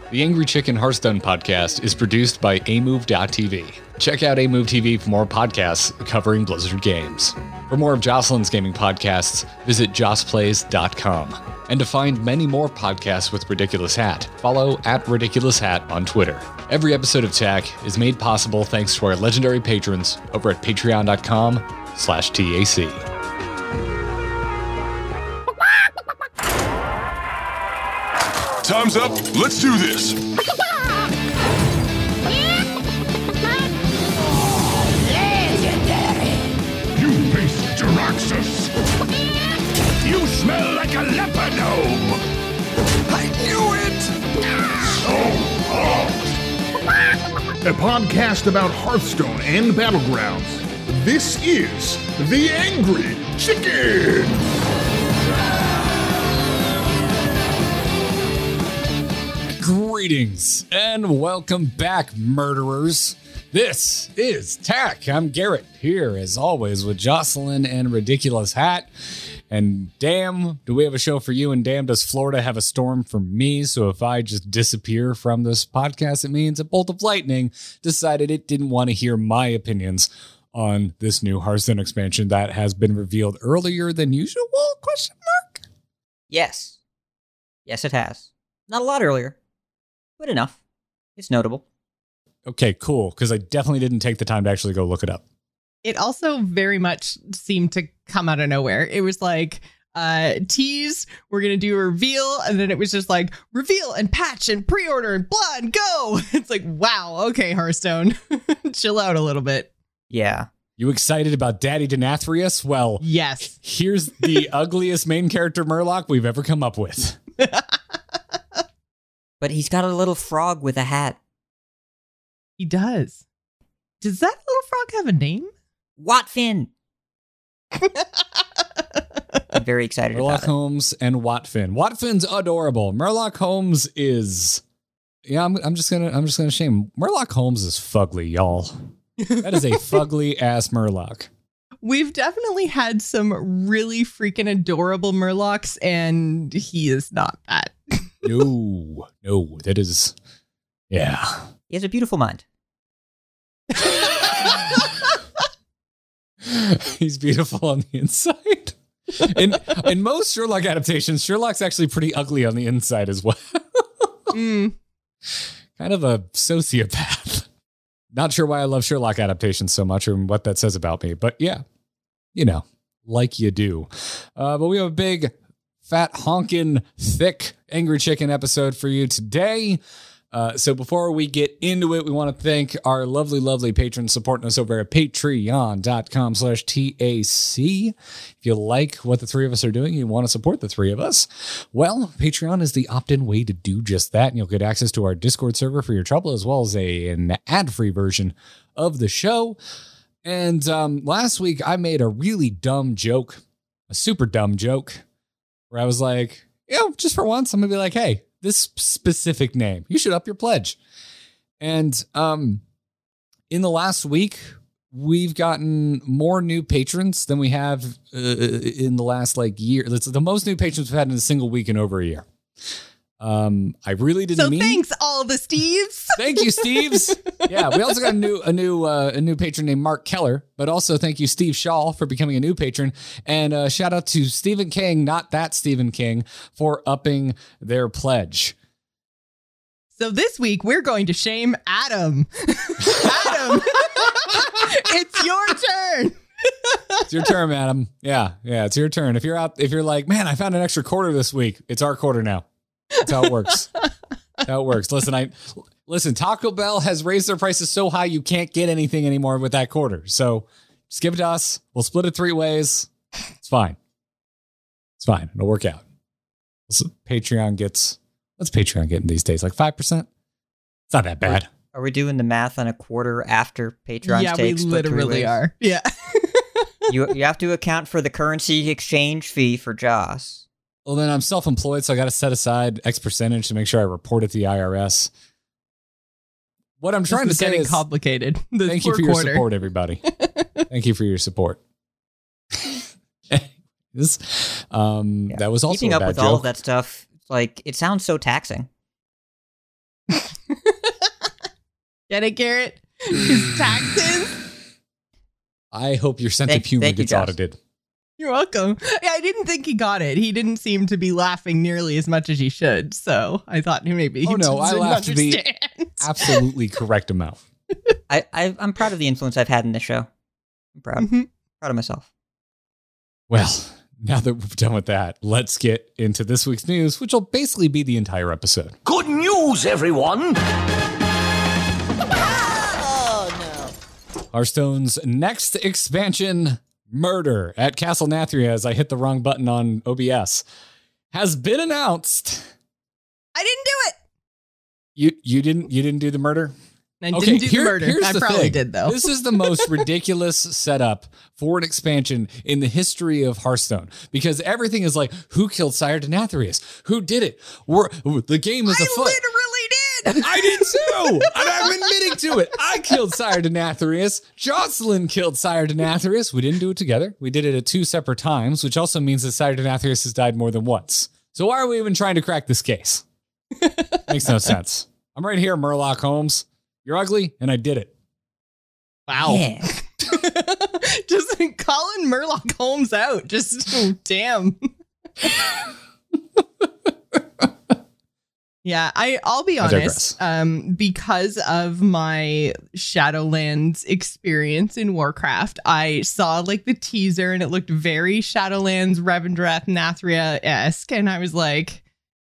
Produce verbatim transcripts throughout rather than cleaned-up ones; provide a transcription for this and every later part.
The Angry Chicken Hearthstone podcast is produced by A Move dot T V. Check out A Move T V for more podcasts covering Blizzard games. For more of Jocelyn's gaming podcasts, visit joss plays dot com. And to find many more podcasts with Ridiculous Hat, follow at Ridiculous Hat on Twitter. Every episode of T A C is made possible thanks to our legendary patrons over at patreon.com slash TAC. Time's up. Let's do this. Legendary. You face Jaraxxus. You smell like a leper gnome. I knew it. So A podcast about Hearthstone and Battlegrounds. This is The Angry Chicken. Greetings and welcome back, murderers. This is T A C. I'm Garrett, here as always with Jocelyn and Ridiculous Hat. And damn, do we have a show for you, and damn, does Florida have a storm for me. So if I just disappear from this podcast, it means a bolt of lightning decided it didn't want to hear my opinions on this new Hearthstone expansion that has been revealed earlier than usual? Question mark? Yes. Yes, it has. Not a lot earlier, but enough. It's notable. Okay, cool, because I definitely didn't take the time to actually go look it up. It also very much seemed to come out of nowhere. It was like, uh, tease, we're going to do a reveal. And then it was just like, reveal and patch and pre-order and blah and go. It's like, wow, okay, Hearthstone. Chill out a little bit. Yeah. You excited about Daddy Denathrius? Well, yes. Here's the ugliest main character Murloc we've ever come up with. But he's got a little frog with a hat. He does. Does that little frog have a name? Watfin. I'm very excited Murloc about it. Holmes and Watfin. Watfin's adorable. Murloc Holmes is, yeah, I'm, I'm just gonna, I'm just gonna shame. Murloc Holmes is fugly, y'all. That is a fugly ass Murloc. We've definitely had some really freaking adorable Murlocs, and he is not that. No, no, that is, yeah. He has a beautiful mind. He's beautiful on the inside. In in most Sherlock adaptations, Sherlock's actually pretty ugly on the inside as well. mm. Kind of a sociopath. Not sure why I love Sherlock adaptations so much or what that says about me, but yeah, you know, like you do. Uh, but we have a big, fat, honkin', thick Angry Chicken episode for you today. Uh, so before we get into it, we want to thank our lovely, lovely patrons supporting us over at patreon.com slash TAC. If you like what the three of us are doing, you want to support the three of us, well, Patreon is the opt-in way to do just that. And you'll get access to our Discord server for your trouble, as well as a, an ad-free version of the show. And um, last week, I made a really dumb joke, a super dumb joke, where I was like, you know, just for once, I'm going to be like, hey, this specific name, you should up your pledge. And um, in the last week, we've gotten more new patrons than we have uh, in the last like year. It's the most new patrons we've had in a single week in over a year. Um, I really didn't so mean. So thanks, all the Steves. Thank you, Steves. Yeah, we also got a new a new uh, a new patron named Mark Keller, but also thank you, Steve Shaw, for becoming a new patron, and uh, shout out to Stephen King, not that Stephen King, for upping their pledge. So this week we're going to shame Adam. Adam, it's your turn. It's your turn, Adam. Yeah, yeah, it's your turn. If you're out, if you're like, man, I found an extra quarter this week, it's our quarter now. That's how it works. That's how it works. Listen, I listen. Taco Bell has raised their prices so high you can't get anything anymore with that quarter. So just give it to us. We'll split it three ways. It's fine. It's fine. It'll work out. So Patreon gets. What's Patreon getting these days? Like five percent. It's not that bad. Are we doing the math on a quarter after Patreon's yeah, take? Yeah, we literally are. Yeah. you you have to account for the currency exchange fee for Joss. Well, then I'm self-employed, so I got to set aside X percentage to make sure I report it to the I R S. What I'm trying this to say getting is complicated. This thank you for quarter. your support, everybody. Thank you for your support. this, um, yeah. that was also keeping a up bad with joke. all of that stuff. Like, it sounds so taxing. Get it, Garrett? His taxes. I hope your sense Thank- of humor thank you, gets Josh. audited. You're welcome. Yeah, I didn't think he got it. He didn't seem to be laughing nearly as much as he should. So I thought maybe he Oh, no, I didn't laughed the- understand. Absolutely correct amount. I, I I'm proud of the influence I've had in this show. I'm proud. Mhm. Proud of myself. Well, now that we've done with that, let's get into this week's news, which will basically be the entire episode. Good news, everyone! Hearthstone's next expansion, Murder at Castle Nathria, as I hit the wrong button on O B S, has been announced. I didn't do it. You you didn't you didn't do the murder? I didn't do here- the murder. here's I the probably thing. did, though. This is the most ridiculous setup for an expansion in the history of Hearthstone, because everything is like, who killed Sire Denathrius? Who did it? We're, the game is I afoot. literally did. I did too, and I'm admitting to it. I killed Sire Denathrius. Jocelyn killed Sire Denathrius. We didn't do it together. We did it at two separate times, which also means that Sire Denathrius has died more than once. So why are we even trying to crack this case? Makes no sense. I'm right here, Murloc Holmes. You're ugly, and I did it. Wow. Yeah. Just calling Murloc Holmes out. Just, oh, damn. Yeah, I, I'll be I honest. digress. Um, because of my Shadowlands experience in Warcraft, I saw like the teaser and it looked very Shadowlands, Revendreth, Nathria-esque, and I was like,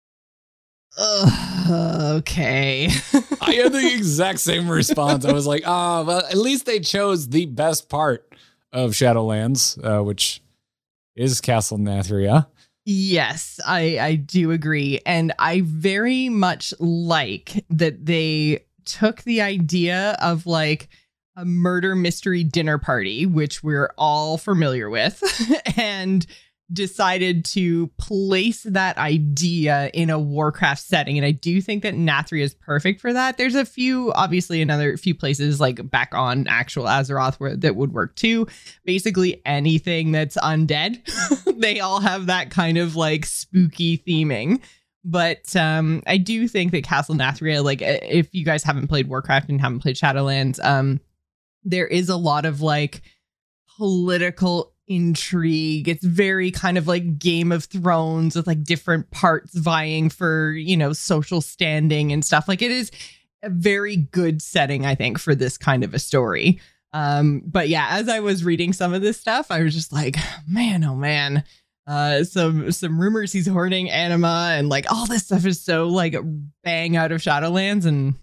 ugh, okay. I had the exact same response. I was like, ah, well, at least they chose the best part of Shadowlands, uh, which is Castle Nathria. Yes, I, I do agree. And I very much like that they took the idea of like a murder mystery dinner party, which we're all familiar with, and decided to place that idea in a Warcraft setting. And I do think that Nathria is perfect for that. There's a few, obviously, another few places like back on actual Azeroth where that would work too. Basically anything that's undead, they all have that kind of like spooky theming. But um, I do think that Castle Nathria, like if you guys haven't played Warcraft and haven't played Shadowlands, um, there is a lot of like political intrigue. It's very kind of like Game of Thrones with like different parts vying for, you know, social standing and stuff. Like it is a very good setting, I think, for this kind of a story. Um, but yeah, as I was reading some of this stuff, I was just like, man, oh man. Uh, some some rumors he's hoarding anima and like all this stuff is so like bang out of Shadowlands, and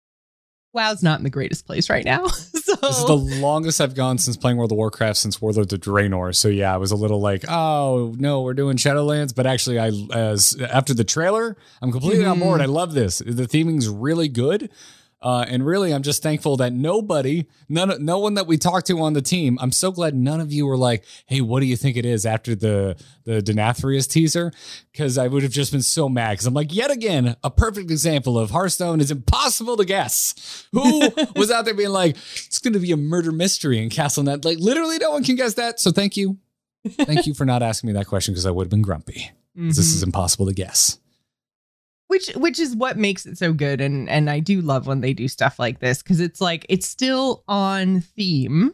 WoW's not in the greatest place right now. So This is the longest I've gone since playing World of Warcraft since Warlords of Draenor. So yeah, I was a little like, oh no, we're doing Shadowlands. But actually, I as after the trailer, I'm completely on board. I love this. The theming's really good. Uh, and really, I'm just thankful that nobody, none, no one that we talked to on the team, I'm so glad none of you were like, hey, what do you think it is after the, the Denathrius teaser? Because I would have just been so mad. Because I'm like, yet again, a perfect example of Hearthstone is impossible to guess. Who was out there being like, it's going to be a murder mystery in Castle Net? Like, literally no one can guess that. So thank you. Thank you for not asking me that question, because I would have been grumpy. Mhm. This is impossible to guess. Which which is what makes it so good, and and I do love when they do stuff like this, because it's like it's still on theme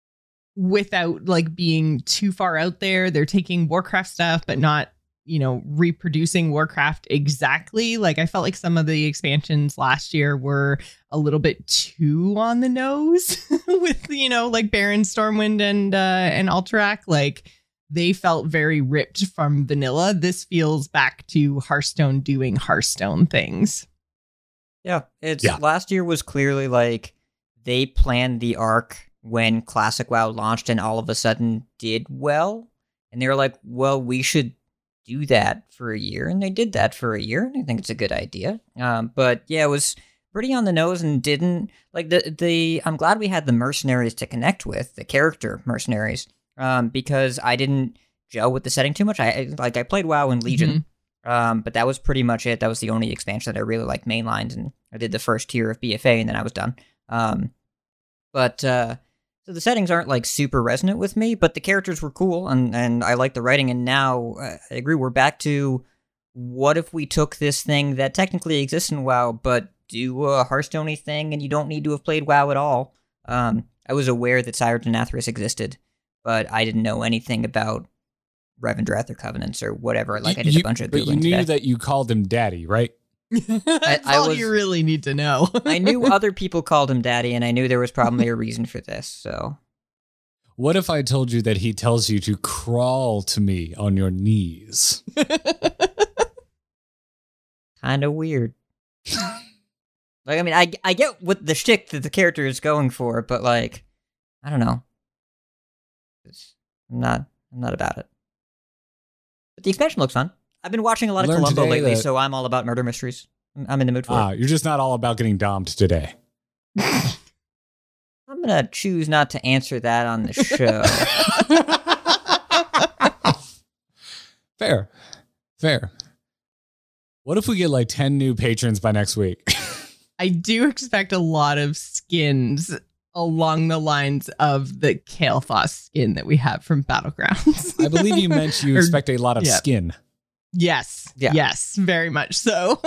without like being too far out there. They're taking Warcraft stuff but not, you know, reproducing Warcraft exactly. Like I felt like some of the expansions last year were a little bit too on the nose with, you know, like Baron, Stormwind, and uh and Alterac. Like they felt very ripped from vanilla. This feels back to Hearthstone doing Hearthstone things. Yeah, it's Yeah. last year was clearly like they planned the arc when Classic WoW launched and all of a sudden did well. And they were like, well, we should do that for a year. And they did that for a year. And I think it's a good idea. Um, but yeah, it was pretty on the nose and didn't like the, the, I'm glad we had the mercenaries to connect with, the character mercenaries, um, because I didn't gel with the setting too much. I like, I played WoW in Legion. Um, but that was pretty much it. That was the only expansion that I really liked mainlined, and I did the first tier of B F A, and then I was done. Um, but uh, so the settings aren't like super resonant with me, but the characters were cool, and, and I like the writing. And now uh, I agree, we're back to what if we took this thing that technically exists in WoW, but do a Hearthstone-y thing, and you don't need to have played WoW at all. Um, I was aware that Sire Denathrius existed, but I didn't know anything about Revendreth or Covenants or whatever. Like, I did you, a bunch of Googling But you knew today. that you called him Daddy, right? That's I all was- you really need to know. I knew other people called him Daddy, and I knew there was probably a reason for this, so... What if I told you that he tells you to crawl to me on your knees? Kind of weird. Like, I mean, I, I get what the shtick that the character is going for, but, like, I don't know. It's, I'm not, I'm not about it. But the expansion looks fun. I've been watching a lot of Learned Columbo today lately, that- so I'm all about murder mysteries. I'm- I'm in the mood for Ah, it. you're just not all about getting domed today. I'm gonna choose not to answer that on the show. Fair. Fair. What if we get like ten new patrons by next week? I do expect a lot of skins along the lines of the Kael'thas skin that we have from Battlegrounds. I believe you meant you Or- expect a lot of yeah. skin. Yes. Yeah. Yes, very much so.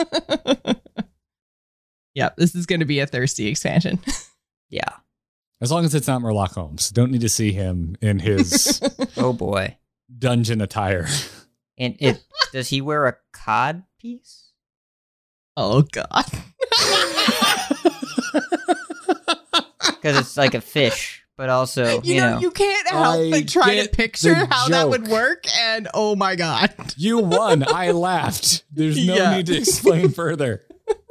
Yep, this is going to be a thirsty expansion. Yeah. As long as it's not Murloc Holmes. Don't need to see him in his Oh boy. dungeon attire. And it does he wear a cod piece? Oh, God. Because it's like a fish, but also You, you, know, know. you can't help I but try to get picture the how that would joke. work, and oh my God. You won. I laughed. There's no Yeah. need to explain further.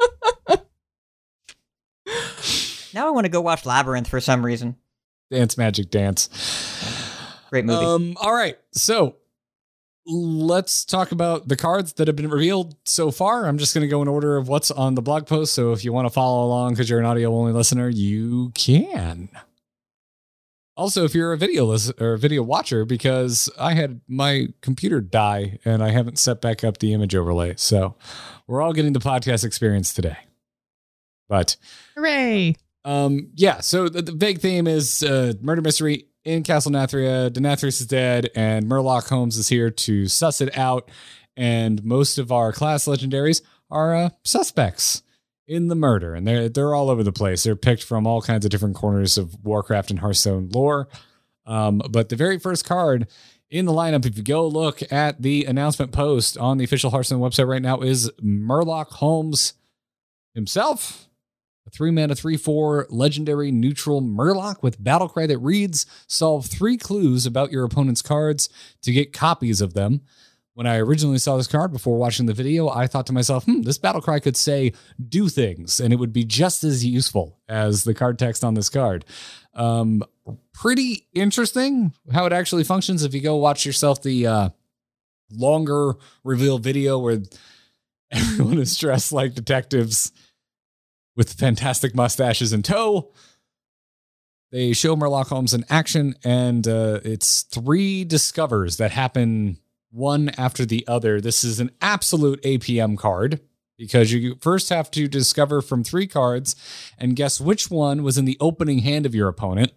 Now I want to go watch Labyrinth for some reason. Dance Magic Dance. Great movie. Um, all right. So let's talk about the cards that have been revealed so far. I'm just going to go in order of what's on the blog post. So if you want to follow along because you're an audio only listener, you can. Also, if you're a video listen- or a video watcher, because I had my computer die and I haven't set back up the image overlay. So we're all getting the podcast experience today. But Hooray. um, yeah, so the, the big theme is uh, murder mystery in Castle Nathria. Denathrius is dead, and Murloc Holmes is here to suss it out. And most of our class legendaries are uh, suspects in the murder, and they're they're all over the place. They're picked from all kinds of different corners of Warcraft and Hearthstone lore. Um, but the very first card in the lineup, if you go look at the announcement post on the official Hearthstone website right now, is Murloc Holmes himself. A three mana, three four legendary neutral Murloc with Battlecry that reads, solve three clues about your opponent's cards to get copies of them. When I originally saw this card before watching the video, I thought to myself, hmm, this Battlecry could say do things, and it would be just as useful as the card text on this card. Um, pretty interesting how it actually functions. If you go watch yourself the uh, longer reveal video where everyone is dressed like detectives with fantastic mustaches in tow. They show Murloc Holmes in action, and uh, it's three discovers that happen one after the other. This is an absolute A P M card because you first have to discover from three cards and guess which one was in the opening hand of your opponent.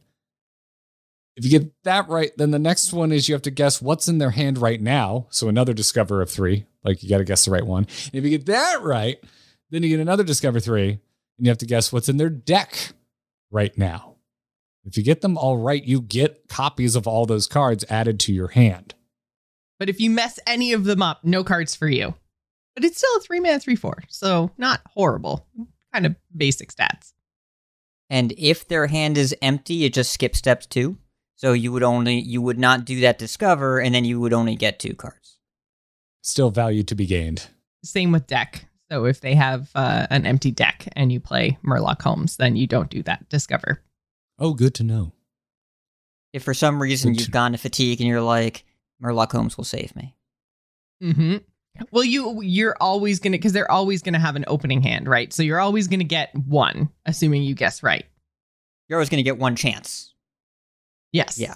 If you get that right, then the next one is you have to guess what's in their hand right now. So another discover of three, like you got to guess the right one. And if you get that right, then you get another discover three. And you have to guess what's in their deck right now. If you get them all right, you get copies of all those cards added to your hand. But if you mess any of them up, no cards for you. But it's still a three mana, three four. So not horrible. Kind of basic stats. And if their hand is empty, it just skips steps two. So you would only you would not do that discover, and then you would only get two cards. Still value to be gained. Same with deck. So if they have uh, an empty deck and you play Murloc Holmes, then you don't do that discover. Oh, good to know. If for some reason Good you've to- gone to fatigue and you're like, Murloc Holmes will save me. Mm-hmm. Well, you you're always gonna because they're always gonna have an opening hand, right? So you're always gonna get one, assuming you guess right. You're always going to get one chance. Yes. Yeah.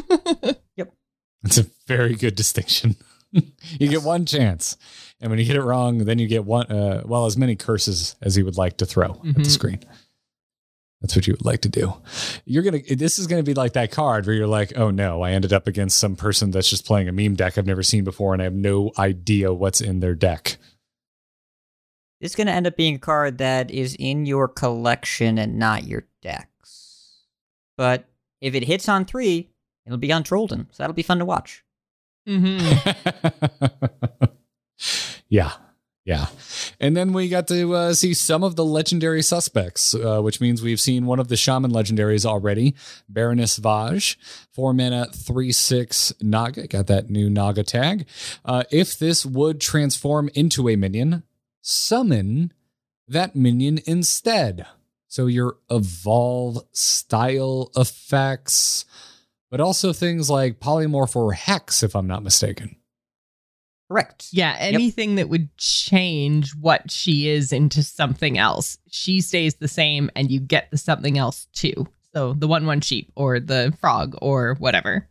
It's a very good distinction. You get one chance. And when you get it wrong, then you get one, uh, well, as many curses as you would like to throw at the Mhm. screen. That's what you would like to do. You're going to, this is going to be like that card where you're like, oh no, I ended up against some person that's just playing a meme deck I've never seen before and I have no idea what's in their deck. This is going to end up being a card that is in your collection and not your decks. But if it hits on three, it'll be on Trollden, so that'll be fun to watch. Mm-hmm. Yeah. Yeah. And then we got to uh, see some of the legendary suspects, uh, which means we've seen one of the shaman legendaries already, Baroness Vaj, four mana, three, six Naga. Got that new Naga tag. Uh, if this would transform into a minion, summon that minion instead. So your evolve style effects, but also things like polymorph or hex, if I'm not mistaken. Correct. Yeah, anything yep. that would change what she is into something else. She stays the same and you get the something else too. So the one one sheep or the frog or whatever.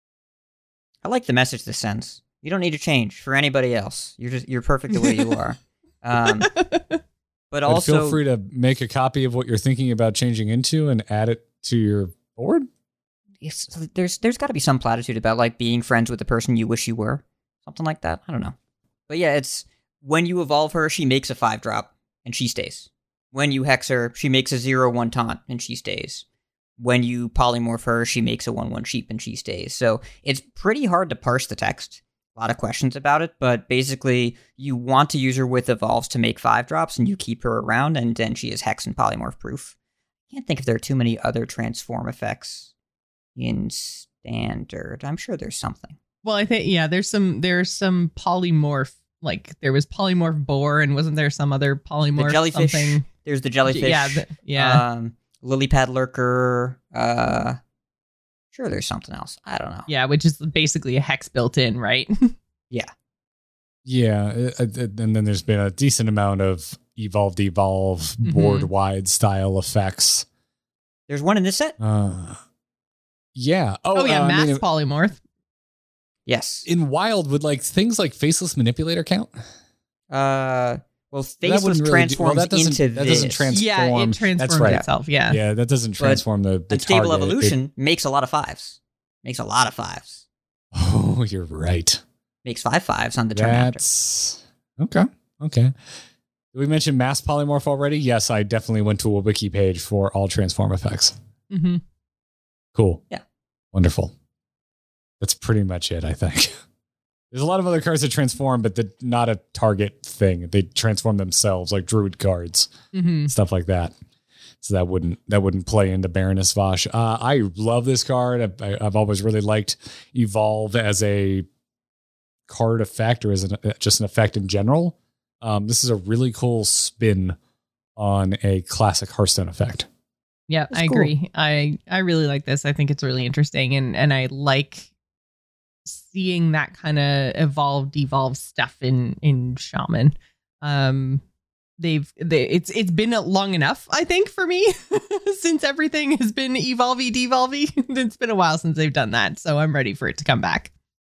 I like the message this sends. You don't need to change for anybody else. You're just you're perfect the way you are. Um, but, but also feel free to make a copy of what you're thinking about changing into and add it to your board. It's, there's there's got to be some platitude about like being friends with the person you wish you were. Something like that. I don't know. But yeah, it's when you evolve her, she makes a five drop and she stays. When you hex her, she makes a zero one taunt and she stays. When you polymorph her, she makes a one one sheep and she stays. So it's pretty hard to parse the text. A lot of questions about it, but basically you want to use her with evolves to make five drops and you keep her around and then she is hex and polymorph proof. I can't think if there are too many other transform effects in standard. I'm sure there's something. Well, I think, yeah, there's some, there's some polymorph, like there was polymorph boar and wasn't there some other polymorph the jellyfish. Something? There's the jellyfish. Yeah. The, yeah. Um, lily pad lurker. Uh, sure, there's something else. I don't know. Yeah, which is basically a hex built in, right? Yeah. Yeah. Uh, and then there's been a decent amount of evolve, devolve, Mm-hmm. board wide style effects. There's one in this set. Uh, yeah. Oh, Oh, yeah, uh, mass I mean, polymorph. Yes. in Wild, would like things like Faceless Manipulator count? Uh, well, That Faceless wouldn't really do- transforms well, that doesn't- into that this. doesn't trans- Yeah, it Transform. transforms That's right. itself. Yeah. Yeah, that doesn't transform the, the Unstable target. Evolution makes a lot of fives. Makes a lot of fives. It- oh, you're right. Makes five fives on the turn after. That's okay. Okay. Did we mention mass polymorph already? Yes, I definitely went to a wiki page for all transform effects. Mm-hmm. Cool. Yeah. Wonderful. That's pretty much it, I think. There's a lot of other cards that transform, but they're not a target thing. They transform themselves, like Druid cards, Mm-hmm. stuff like that. So that wouldn't that wouldn't play into Baroness Vaj. Uh, I love this card. I've, I've always really liked Evolve as a card effect or as an, just an effect in general. Um, this is a really cool spin on a classic Hearthstone effect. Yeah, That's I cool. agree. I I really like this. I think it's really interesting, and and I like seeing that kind of evolve, devolve stuff in in Shaman. Um, they've they it's it's been long enough, I think, for me since everything has been evolvey, devolvey. It's been a while since they've done that, so I'm ready for it to come back.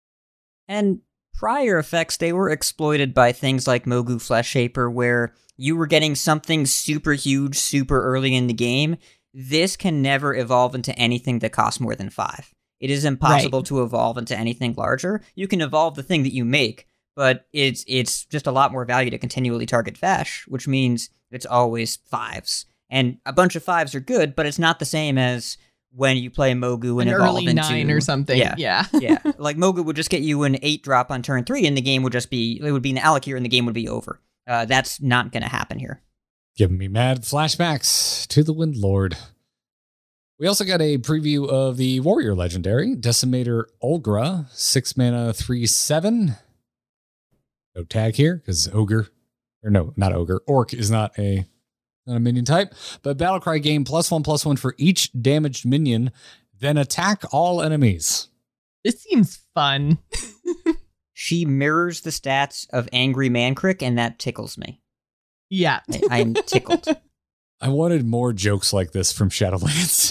And prior effects, they were exploited by things like Mogu Flesh Shaper, where you were getting something super huge super early in the game. This can never evolve into anything that costs more than five. It is impossible Right. to evolve into anything larger. You can evolve the thing that you make, but it's it's just a lot more value to continually target Vash, which means it's always fives. And a bunch of fives are good, but it's not the same as when you play Mogu and An evolve early into nine or something. Yeah. Yeah. yeah, like Mogu would just get you an eight drop on turn three, and the game would just be it would be an Alakir, and the game would be over. Uh, that's not going to happen here. Giving me mad flashbacks to the Windlord. We also got a preview of the Warrior Legendary, Decimator Olgra, six mana, three, seven. No tag here, because Ogre, or no, not Ogre, Orc is not a, not a minion type, but Battlecry gain plus one, plus one for each damaged minion, then attack all enemies. This seems fun. She mirrors the stats of Angry Mancrick, and that tickles me. Yeah. I, I am tickled. I wanted more jokes like this from Shadowlands.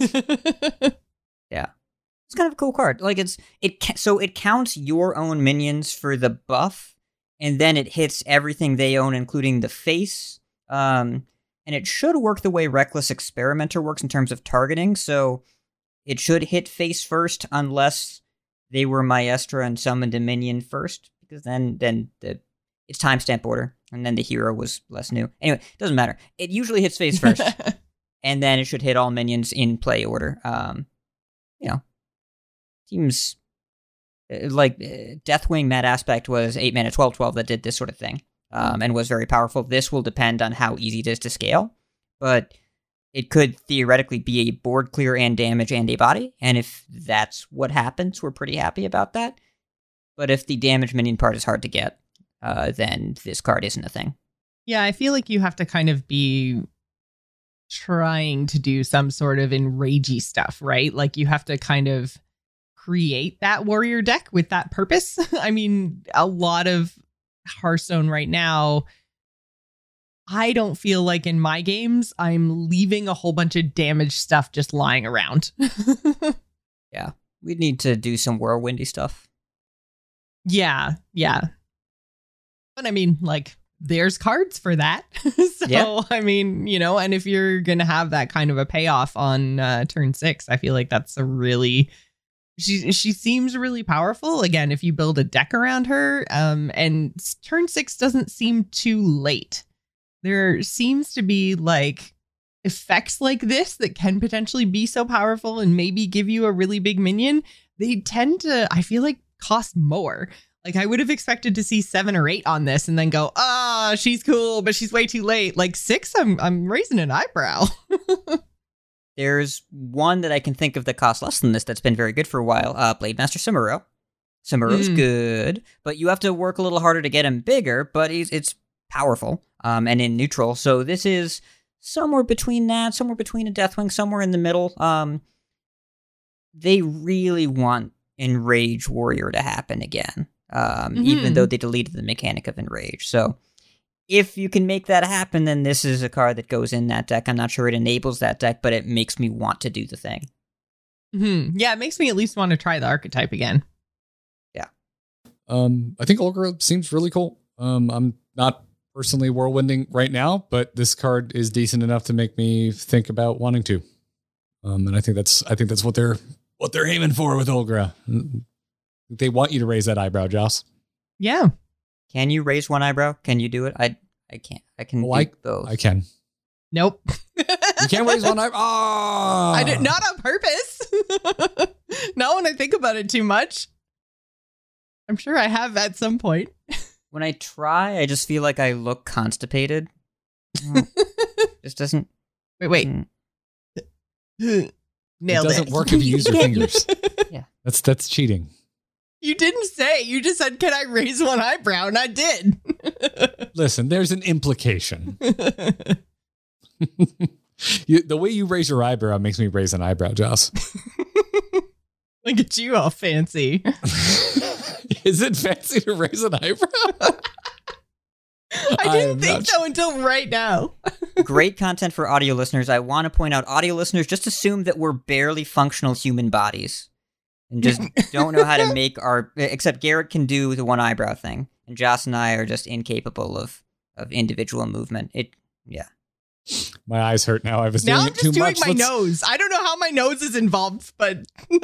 Yeah, it's kind of a cool card. Like it's it ca- so it counts your own minions for the buff, and then it hits everything they own, including the face. Um, and it should work the way Reckless Experimenter works in terms of targeting. So it should hit face first, unless they were Maestra and summoned a minion first, because then then the it's timestamp order. and then the hero was less new. Anyway, doesn't matter. It usually hits face first, and then it should hit all minions in play order. Um, you know, seems uh, like uh, Deathwing Mad Aspect was eight mana twelve twelve that did this sort of thing, um, and was very powerful. This will depend on how easy it is to scale, but it could theoretically be a board clear and damage and a body, and if that's what happens, we're pretty happy about that. But if the damage minion part is hard to get, uh, then this card isn't a thing. Yeah, I feel like you have to kind of be trying to do some sort of enragey stuff, right? Like you have to kind of create that warrior deck with that purpose. I mean, a lot of Hearthstone right now, I don't feel like in my games I'm leaving a whole bunch of damage stuff just lying around. Yeah, we need to do some whirlwindy stuff. Yeah, yeah. But I mean, like, there's cards for that. So, yeah. I mean, you know, and if you're going to have that kind of a payoff on uh, turn six, I feel like that's a really... She she seems really powerful. Again, if you build a deck around her, um, and turn six doesn't seem too late. There seems to be like effects like this that can potentially be so powerful and maybe give you a really big minion. They tend to, I feel like, cost more. Like I would have expected to see seven or eight on this and then go, ah, oh, she's cool, but she's way too late. Like six, I'm I'm raising an eyebrow. There's one that I can think of that costs less than this that's been very good for a while. Uh, Blade Master Samuro. Samuro's mm. good, but you have to work a little harder to get him bigger, but he's, it's powerful um, and in neutral. So this is somewhere between that, somewhere between a Deathwing, somewhere in the middle. Um, they really want Enrage Warrior to happen again, um, mm-hmm. even though they deleted the mechanic of Enrage. So if you can make that happen, then this is a card that goes in that deck. I'm not sure it enables that deck, but it makes me want to do the thing. Mm-hmm. Yeah, it makes me at least want to try the archetype again. Yeah. Um, I think Olgra seems really cool. Um, I'm not personally whirlwinding right now, but this card is decent enough to make me think about wanting to. Um, and I think that's I think that's what they're what they're aiming for with Olgra. They want you to raise that eyebrow, Joss. Yeah. Can you raise one eyebrow? Can you do it? I I can't. I can well, do I, both. I can. Nope. You can't raise one eyebrow. Oh! I did not on purpose. Not when I think about it too much. I'm sure I have at some point. When I try, I just feel like I look constipated. This doesn't. Wait, wait. Mm. Nailed it. Doesn't it. work if you use your fingers. Yeah. That's that's cheating. You didn't say. You just said, "Can I raise one eyebrow?" And I did. Listen, there's an implication. you, the way you raise your eyebrow makes me raise an eyebrow, Joss. Look at you, all fancy. Is it fancy to raise an eyebrow? I didn't I think so until right now. Great content for audio listeners. I want to point out, audio listeners, just assume that we're barely functional human bodies. And just don't know how to make our... Except Garrett can do the one eyebrow thing. And Joss and I are just incapable of, of individual movement. It, yeah. My eyes hurt now. I was now doing I'm it too just doing much. my Let's... nose. I don't know how my nose is involved, but...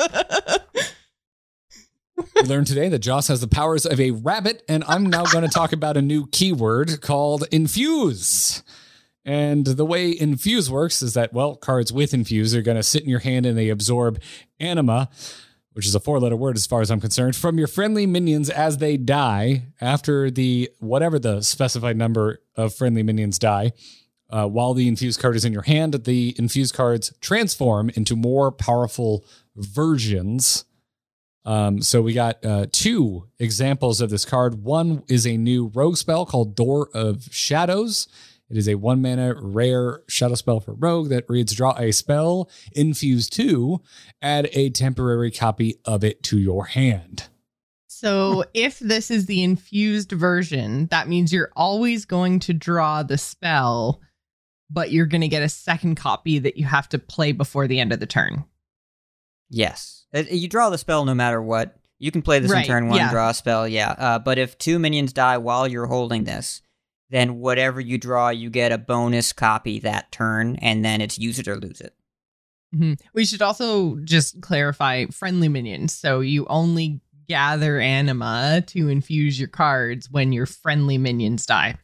We learned today that Joss has the powers of a rabbit, and I'm now going to talk about a new keyword called infuse. And the way infuse works is that, well, cards with infuse are going to sit in your hand and they absorb anima, which is a four-letter word as far as I'm concerned, from your friendly minions as they die after the, whatever the specified number of friendly minions die. Uh, while the infused card is in your hand, the infused cards transform into more powerful versions. Um, so we got uh, two examples of this card. One is a new rogue spell called Door of Shadows. It is a one mana rare shadow spell for rogue that reads, draw a spell, infuse two, add a temporary copy of it to your hand. So if this is the infused version, that means you're always going to draw the spell, but you're going to get a second copy that you have to play before the end of the turn. Yes. You draw the spell no matter what. You can play this right, in turn one, yeah. draw a spell, yeah. Uh, but if two minions die while you're holding this, then whatever you draw, you get a bonus copy that turn, and then it's use it or lose it. Mm-hmm. We should also just clarify friendly minions. So you only gather anima to infuse your cards when your friendly minions die.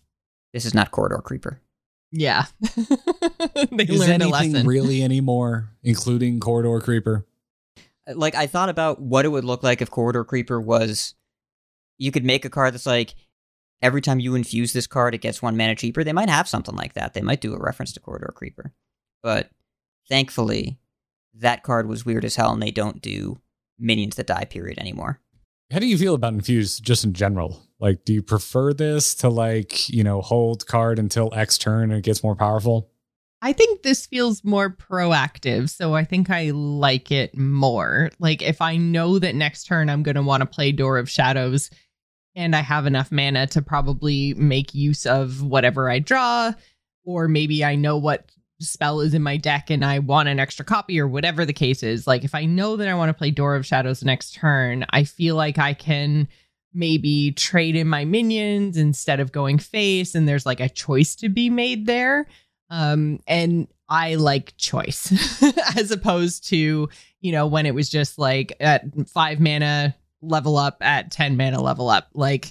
this is not Corridor Creeper. Yeah. They Is learned a anything lesson. really anymore, including Corridor Creeper? Like, I thought about what it would look like if Corridor Creeper was... You could make a card that's like, every time you infuse this card, it gets one mana cheaper. They might have something like that. They might do a reference to Corridor Creeper. But thankfully, that card was weird as hell, and they don't do minions that die period anymore. How do you feel about Infuse just in general? Like, do you prefer this to, like, you know, hold card until X turn and it gets more powerful? I think this feels more proactive, so I think I like it more. Like, if I know that next turn I'm going to want to play Door of Shadows and I have enough mana to probably make use of whatever I draw, or maybe I know what spell is in my deck and I want an extra copy or whatever the case is. Like, if I know that I want to play Door of Shadows next turn, I feel like I can maybe trade in my minions instead of going face, and there's like a choice to be made there. Um, and I like choice as opposed to, you know, when it was just like at five mana level up, at ten mana level up. Like,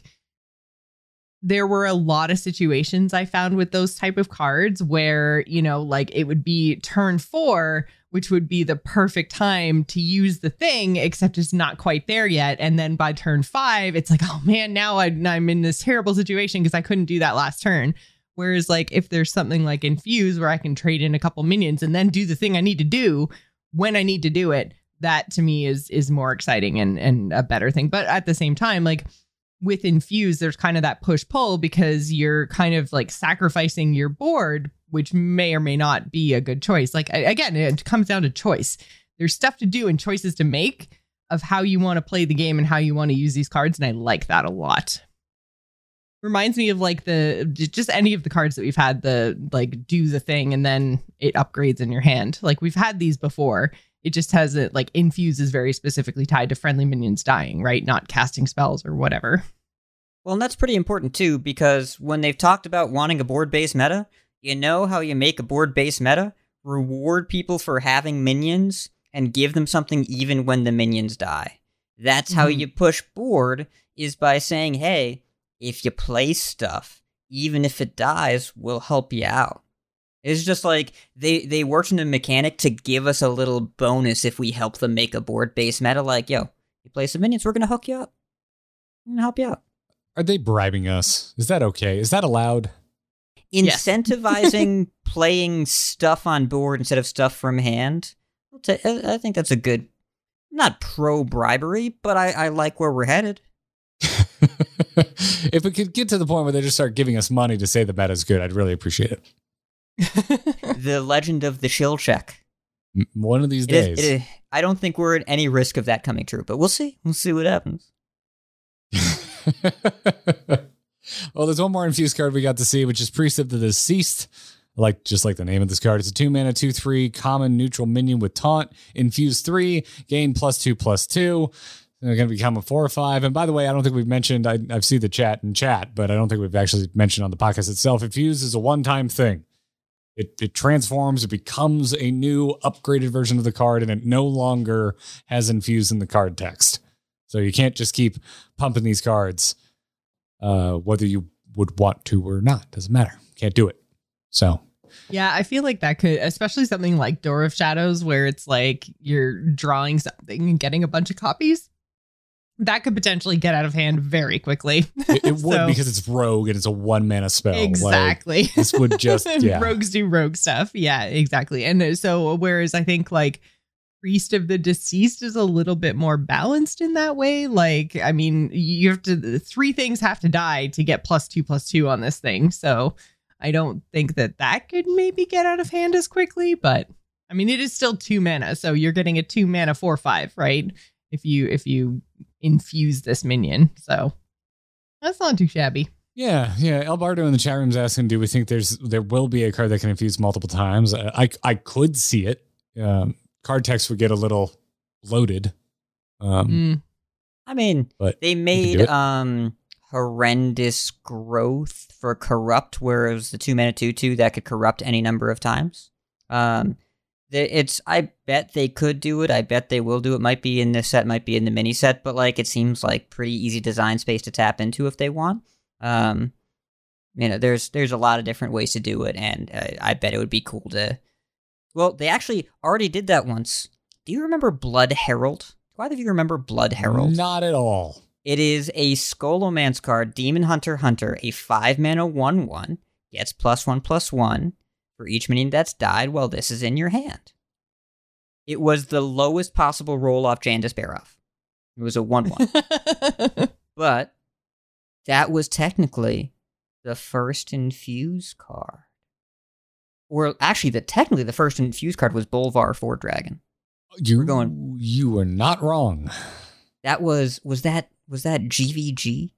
there were a lot of situations I found with those type of cards where, you know, like it would be turn four, which would be the perfect time to use the thing, except it's not quite there yet. And then by turn five, it's like, oh man, now I, I'm in this terrible situation because I couldn't do that last turn. Whereas, like, if there's something like Infuse where I can trade in a couple minions and then do the thing I need to do when I need to do it, that to me is is more exciting and, and a better thing. But at the same time, like, with Infuse, there's kind of that push-pull because you're kind of, like, sacrificing your board, which may or may not be a good choice. Like, again, it comes down to choice. There's stuff to do and choices to make of how you want to play the game and how you want to use these cards, and I like that a lot. Reminds me of like the just any of the cards that we've had, the like do the thing and then it upgrades in your hand. Like, we've had these before. It just has it like Infuse is very specifically tied to friendly minions dying, right? Not casting spells or whatever. Well, and that's pretty important too, because when they've talked about wanting a board-based meta, you know how you make a board-based meta? Reward people for having minions and give them something even when the minions die. That's how mm-hmm. you push board, is by saying, hey, if you play stuff, even if it dies, we'll help you out. It's just like, they, they worked in a mechanic to give us a little bonus if we help them make a board-based meta, like, yo, you play some minions, we're gonna hook you up. We're gonna help you out. Are they bribing us? Is that okay? Is that allowed? Incentivizing playing stuff on board instead of stuff from hand, I'll t- I think that's a good, not pro-bribery, but I, I like where we're headed. If it could get to the point where they just start giving us money to say the meta is good, I'd really appreciate it. The legend of the shill check. M- One of these It is- days. it is- I don't think we're at any risk of that coming true, but we'll see. We'll see what happens. Well, there's one more Infuse card we got to see, which is Priest of the Deceased. I like just like the name of this card. It's a two mana, two three common neutral minion with taunt. Infuse three, gain plus two plus two. They're going to become a four or five. And by the way, I don't think we've mentioned, I, I've seen the chat in chat, but I don't think we've actually mentioned on the podcast itself. Infuse is a one-time thing. It, it transforms, it becomes a new upgraded version of the card, and it no longer has Infuse in the card text. So you can't just keep pumping these cards, uh, whether you would want to or not. Doesn't matter. Can't do it. So Yeah, I feel like that could, especially something like Door of Shadows, where it's like you're drawing something and getting a bunch of copies. That could potentially get out of hand very quickly. It, it would So- because it's rogue and it's a one mana spell. Exactly. Like, this would just, yeah. Rogues do rogue stuff. Yeah, exactly. And so, whereas I think like Priest of the Deceased is a little bit more balanced in that way. Like, I mean, you have to, three things have to die to get plus two plus two on this thing. So I don't think that that could maybe get out of hand as quickly, but I mean, it is still two mana. So you're getting a two mana four five, right? If you, if you infuse this minion. So that's not too shabby. Yeah, yeah. El Bardo in the chat room is asking, do we think there's there will be a card that can infuse multiple times? I I, I could see it. Um, card text would get a little bloated. Um, Mm. I mean, but they do made it. um horrendous growth for corrupt, where it was the two mana two two that could corrupt any number of times. Um, the- it's I bet they could do it. I bet they will do it. Might be in this set, might be in the mini set, but like it seems like pretty easy design space to tap into if they want. Um, You know, there's there's a lot of different ways to do it, and uh, I bet it would be cool to. Well, they actually already did that once. Do you remember Blood Herald? Do either of you remember Blood Herald? Not at all. It is a Scholomance card, Demon Hunter Hunter, a five mana one one, gets plus one plus one for each minion that's died while this is in your hand. It was the lowest possible roll off Jandis Baroff. It was a one one. But that was technically the first infuse card. Or actually, the technically the first infuse card was Bolvar for Dragon. You, We're going. You were not wrong. That was was that was that G V G?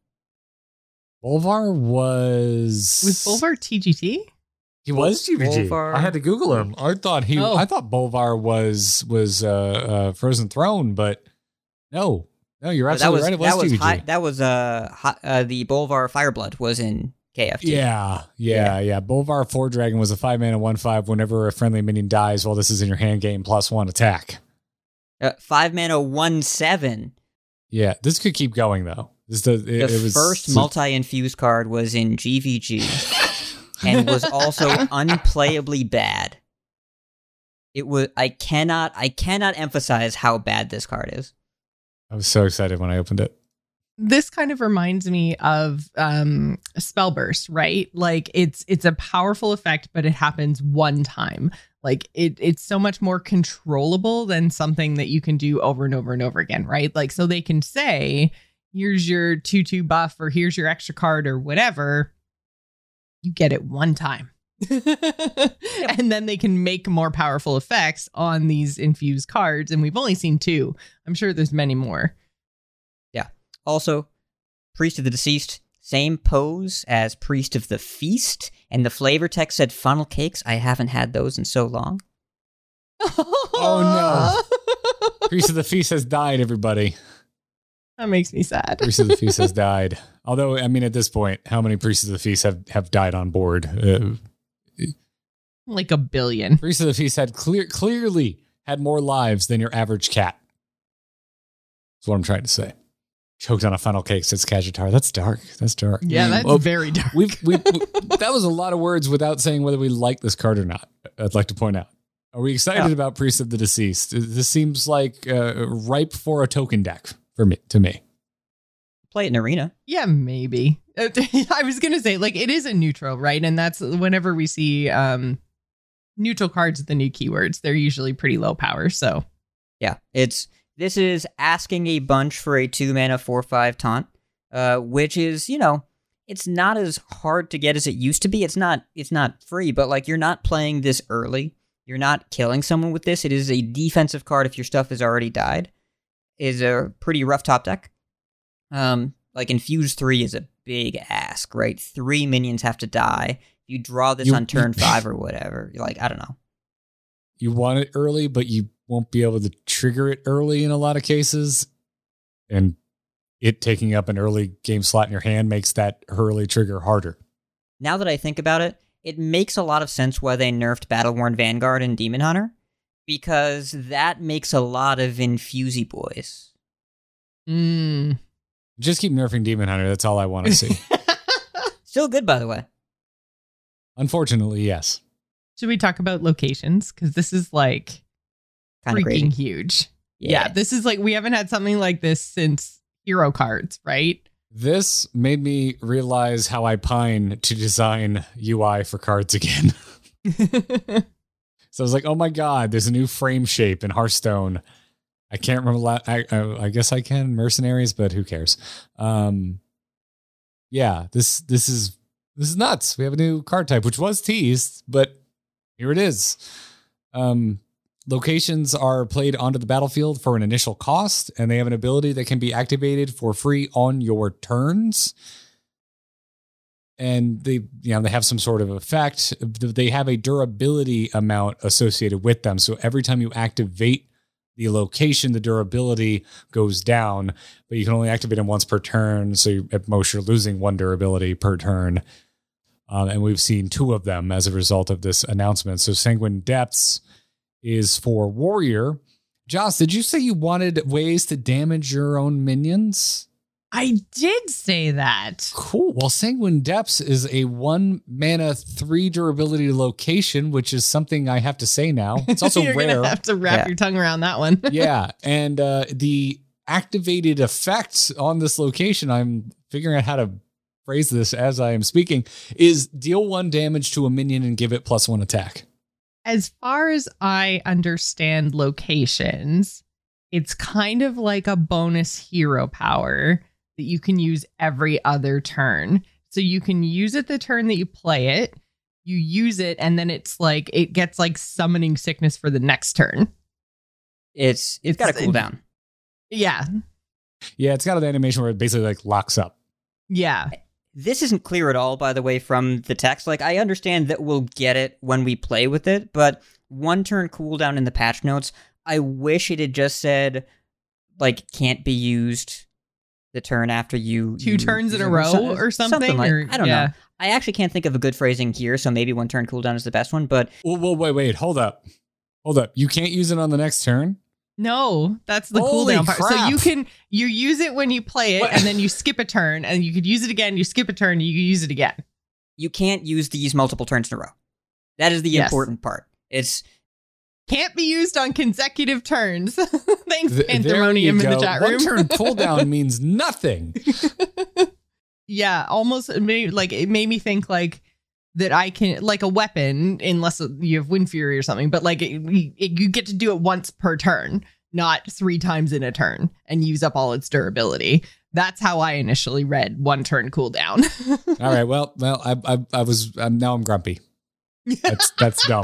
Bolvar was Was Bolvar T G T? He was G V G. Bolvar. I had to Google him. I thought he. Oh. I thought Bolvar was was uh, uh, Frozen Throne, but no, no, you're that absolutely was right. It was, that was G V G. high, that was uh, hi, uh the Bolvar Fireblood was in K F T. Yeah, yeah, yeah. Bolvar Four Dragon was a five mana one five. Whenever a friendly minion dies while this is in your hand, game plus one attack. Uh, five mana one seven. Yeah, this could keep going though. This the, it, The it was first multi-infuse card was in G V G and was also unplayably bad. It was I cannot I cannot emphasize how bad this card is. I was so excited when I opened it. This kind of reminds me of um Spellburst, right? Like it's it's a powerful effect, but it happens one time. Like it it's so much more controllable than something that you can do over and over and over again, right? Like so they can say, here's your two two buff or here's your extra card or whatever. You get it one time. And then they can make more powerful effects on these infused cards. And we've only seen two. I'm sure there's many more. Yeah. Also, Priest of the Deceased, same pose as Priest of the Feast. And the flavor text said funnel cakes. I haven't had those in so long. Oh no. Priest of the Feast has died, everybody. That makes me sad. Priest of the Feast has died. Although, I mean, at this point, how many Priests of the Feast have, have died on board? Uh, Like a billion. Priest of the Feast had clear, clearly had more lives than your average cat. That's what I'm trying to say. Choked on a funnel cake, says Kajitar. That's dark. That's dark. Yeah, that's Well, very dark. We've, we've, that was a lot of words without saying whether we like this card or not. I'd like to point out. Are we excited Yeah. about Priest of the Deceased? This seems like uh, ripe for a token deck for me. To me, Play it in Arena. Yeah, maybe. I was going to say, like, it is a neutral, right? And that's whenever we see um, neutral cards with the new keywords, they're usually pretty low power. So, Yeah, it's this is asking a bunch for a two mana four five taunt, uh, which is you know it's not as hard to get as it used to be. It's not it's not free, but like you're not playing this early. You're not killing someone with this. It is a defensive card if your stuff has already died. Is a pretty rough top deck. Um, like Infuse three is a big ask, right? Three minions have to die. You draw this You- on turn five or whatever. You're like I don't know. you want it early, but you won't be able to trigger it early in a lot of cases. And it taking up an early game slot in your hand makes that early trigger harder. Now that I think about it, it makes a lot of sense why they nerfed Battleworn Vanguard and Demon Hunter, because that makes a lot of infusey boys. mm. Just keep nerfing Demon Hunter. That's all I want to see. Still good, by the way. Unfortunately, yes. Should we talk about locations? Because this is like Kind of freaking crazy. huge. Yeah. Yeah. this is like, we haven't had something like this since hero cards, right? This made me realize how I pine to design U I for cards again. So I was like, oh my God, there's a new frame shape in Hearthstone. I can't remember. La- I, I I guess I can Mercenaries, but who cares? Um, yeah, this this is this is nuts. We have a new card type, which was teased, but here it is. Um, locations are played onto the battlefield for an initial cost, and they have an ability that can be activated for free on your turns. And they, you know, they have some sort of effect. They have a durability amount associated with them. So every time you activate the location, the durability goes down, but you can only activate them once per turn. So you, at most, you're losing one durability per turn. Um, and we've seen two of them as a result of this announcement. So Sanguine Depths is for Warrior. Joss, did you say you wanted ways to damage your own minions? I did say that. Cool. Well, Sanguine Depths is a one mana, three durability location, which is something I have to say now. It's also You're rare. gonna have to wrap Yeah. your tongue around that one. Yeah. And uh, the activated effect on this location, I'm figuring out how to phrase this as I am speaking, is deal one damage to a minion and give it plus one attack. As far as I understand locations, it's kind of like a bonus hero power that you can use every other turn. So you can use it the turn that you play it, you use it, and then it's like it gets like summoning sickness for the next turn. It's it's got a It's- cooldown. Yeah. Yeah, it's got an animation where it basically like locks up. Yeah. This isn't clear at all, by the way, from the text. Like, I understand that we'll get it when we play with it, but one turn cooldown in the patch notes, I wish it had just said, like, can't be used the turn after you... Two you turns in use a it, row so- or something. like, or, I don't yeah. know. I actually can't think of a good phrasing here, so maybe one turn cooldown is the best one, but Well, well, wait, wait, hold up. Hold up. You can't use it on the next turn? No, that's the Holy cooldown part. So crap. you can you use it when you play it, What? and then you skip a turn, and you could use it again. You skip a turn, you can use it again. you can't use these multiple turns in a row. That is the Yes. important part. It's Can't be used on consecutive turns. Thanks, Th- there Panthermonium you in the go. chat One room. turn cooldown means nothing. Yeah, almost it made, like it made me think like that I can like a weapon, unless you have Wind Fury or something. But like it, it, you get to do it once per turn, not three times in a turn, and use up all its durability. That's how I initially read one turn cooldown. All right. Well, well, I, I, I was. I'm, now I'm grumpy. That's that's dumb.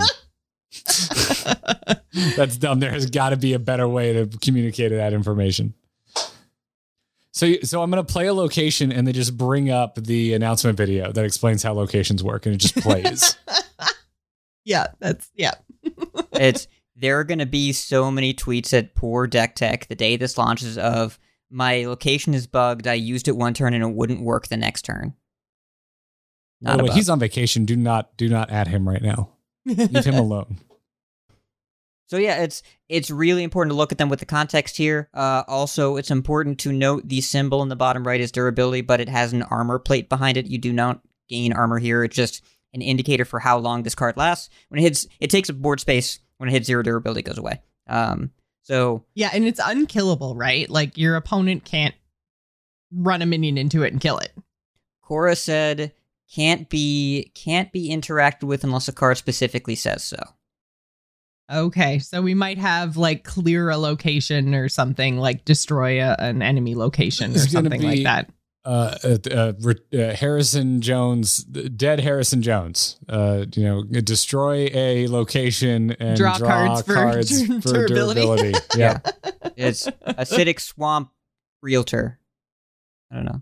That's dumb. There has got to be a better way to communicate that information. So, so I'm going to play a location, and they just bring up the announcement video that explains how locations work, and it just plays. Yeah, that's yeah. it's there are going to be so many tweets at poor Deck Tech the day this launches of my location is bugged. I used it one turn and it wouldn't work the next turn. Not Oh, a wait, bug. he's on vacation. Do not, do not add him right now. Leave him alone. So yeah, it's it's really important to look at them with the context here. Uh, also, it's important to note the symbol in the bottom right is durability, but it has an armor plate behind it. You do not gain armor here. It's just an indicator for how long this card lasts. When it hits, it takes up board space. When it hits zero, durability goes away. Um, so Yeah, and it's unkillable, right? Like your opponent can't run a minion into it and kill it. Cora said can't be can't be interacted with unless a card specifically says so. Okay, so we might have like clear a location or something, like destroy a, an enemy location or It's gonna something be- like that. Uh, uh, uh, re- uh, Harrison Jones, dead Harrison Jones. Uh, you know, destroy a location and Draw draw, cards for cards dur- for durability. durability. Yeah. It's acidic swamp realtor. I don't know.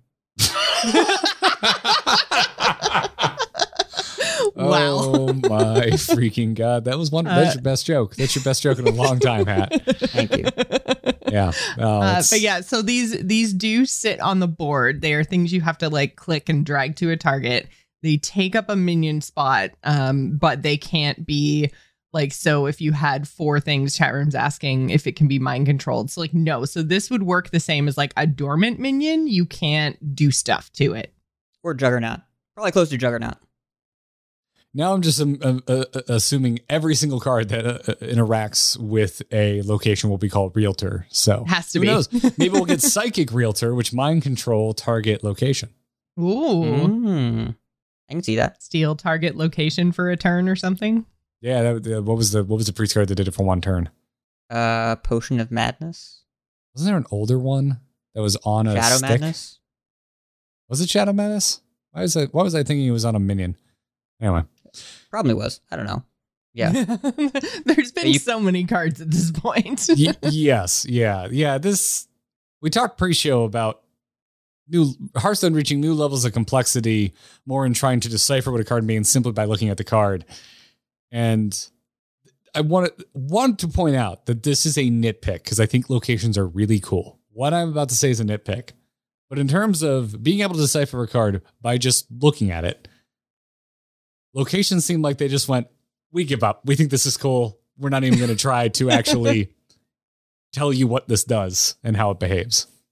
Wow. Oh my freaking god! That was one. That's Uh, your best joke. That's your best joke in a long time, Hat. Thank you. Yeah. Oh, Uh, it's- but yeah, so these these do sit on the board. They are things you have to like click and drag to a target. They take up a minion spot, um, but they can't be like, so if you had four things, chat room's asking if it can be mind controlled. So like, no. So this would work the same as like a dormant minion. You can't do stuff to it. Or Juggernaut. Probably close to Juggernaut. Now I'm just um, uh, uh, assuming every single card that uh, uh, interacts with a location will be called Realtor. So Has to who be. knows? Maybe we'll get Psychic Realtor, which mind control target location. Ooh. Mm. I can see that. Steal target location for a turn or something. Yeah. That, uh, what was the what was the priest card that did it for one turn? Uh, Potion of Madness. Wasn't there an older one that was on a Shadow stick? Madness. Was it Shadow Madness? Why was I? Why was I thinking it was on a minion? Anyway. Probably was. I don't know. Yeah. There's been You- so many cards at this point. Y- yes. Yeah. Yeah. This, we talked pre-show about new Hearthstone reaching new levels of complexity more in trying to decipher what a card means simply by looking at the card. And I want to, want to point out that this is a nitpick because I think locations are really cool. What I'm about to say is a nitpick. But in terms of being able to decipher a card by just looking at it, locations seem like they just went, we give up. We think this is cool. We're not even going to try to actually tell you what this does and how it behaves.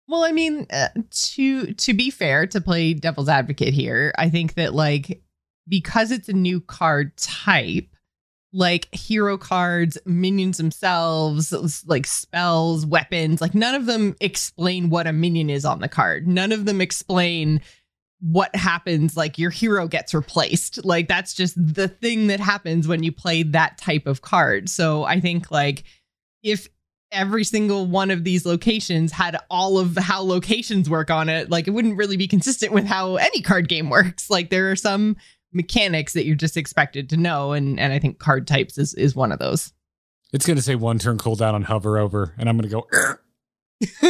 Well, I mean, uh, to to be fair, to play devil's advocate here, I think that like because it's a new card type, like hero cards, minions themselves, like spells, weapons, like none of them explain what a minion is on the card. None of them explain what happens, like your hero gets replaced. Like that's just the thing that happens when you play that type of card. So I think like if every single one of these locations had all of how locations work on it, like it wouldn't really be consistent with how any card game works. Like there are some mechanics that you're just expected to know, and and I think card types is is one of those. It's going to say one turn cooldown on hover over, and I'm going to go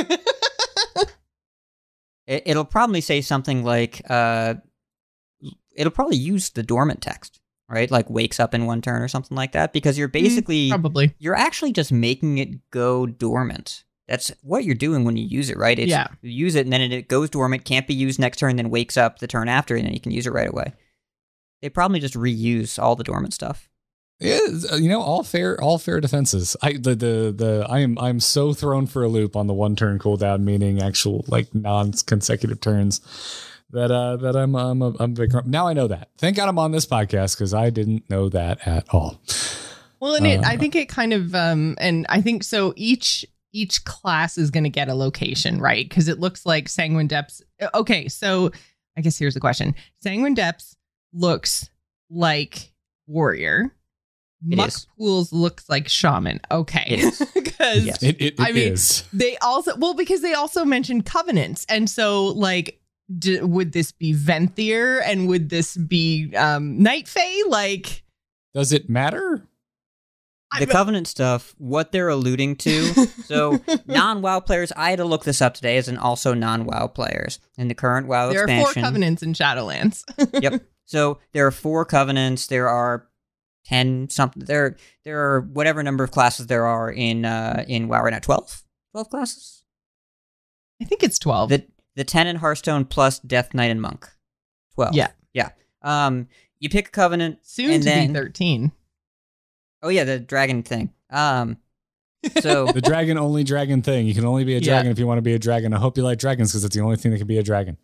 it, it'll probably say something like uh it'll probably use the dormant text, right? Like wakes up in one turn or something like that, because you're basically mm, probably you're actually just making it go dormant. That's what you're doing when you use it, right? It's, yeah. You use it and then it goes dormant, can't be used next turn, then wakes up the turn after, and then you can use it right away. They probably just reuse all the dormant stuff. Yeah, you know, all fair, all fair defenses. I the the the I am I'm so thrown for a loop on the one turn cooldown, meaning actual like non consecutive turns. That uh that I'm I'm a, I'm a big now I know that. Thank God I'm on this podcast because I didn't know that at all. Well, and it, uh, I think it kind of um and I think so each each class is going to get a location, right? Because it looks like Sanguine Depths. Okay, so I guess here's the question: Sanguine Depths looks like warrior. It Muck is. Pools looks like shaman. Okay, It is. because Yes. It it, it I mean, is. they also well because they also mentioned covenants, and so like. D- would this be Venthyr and would this be um, Night Fae? Like, Does it matter? The Covenant stuff, what they're alluding to. So non-WoW players, I had to look this up today as in also non-WoW players. In the current WoW there expansion. are four covenants in Shadowlands. Yep. So there are four covenants. There are ten something. There there are whatever number of classes there are in uh, in WoW right now. Twelve? Twelve classes? I think it's twelve. The the ten in Hearthstone plus Death Knight and Monk. Twelve. Yeah. Yeah. Um you pick a covenant. Soon and to then, be thirteen. Oh yeah, the dragon thing. Um so The dragon only dragon thing. You can only be a dragon Yeah. if you want to be a dragon. I hope you like dragons because it's the only thing that can be a dragon.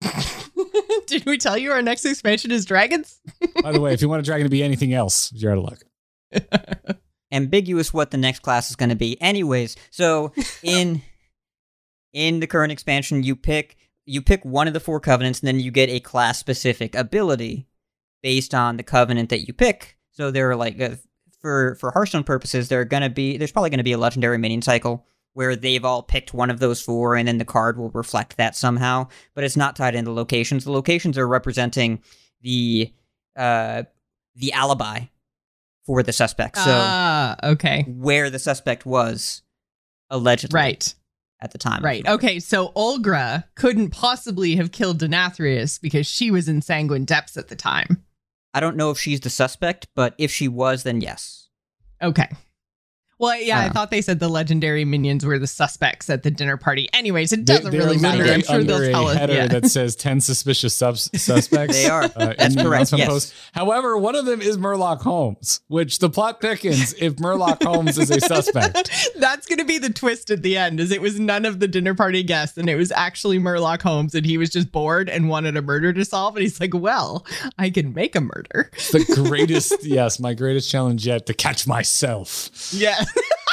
Did we tell you our next expansion is dragons? By the way, if you want a dragon to be anything else, you're out of luck. ambiguous what the next class is going to be. Anyways, so in in the current expansion, you pick you pick one of the four covenants, and then you get a class specific ability based on the covenant that you pick. So there are like uh, for for Hearthstone purposes, there are going to be there's probably going to be a legendary minion cycle where they've all picked one of those four, and then the card will reflect that somehow. But it's not tied into locations. The locations are representing the uh the alibi for the suspect. So Ah, okay. where the suspect was allegedly Right. at the time. Right. Okay. So Olgra couldn't possibly have killed Denathrius because she was in Sanguine Depths at the time. I don't know if she's the suspect, but if she was, then yes. Okay. Well, yeah, I Uh. thought they said the legendary minions were the suspects at the dinner party. Anyways, it doesn't They- they're really matter. literally I'm sure under they'll a tell us. header Yeah. that says ten suspicious subs- suspects. They are. Uh, in That's the correct, announcement yes. post. However, one of them is Murloc Holmes, which the plot thickens if Murloc Holmes is a suspect. That's going to be the twist at the end, is it was none of the dinner party guests, and it was actually Murloc Holmes, and he was just bored and wanted a murder to solve, and he's like, well, I can make a murder. The greatest, yes, my greatest challenge yet, to catch myself. Yeah.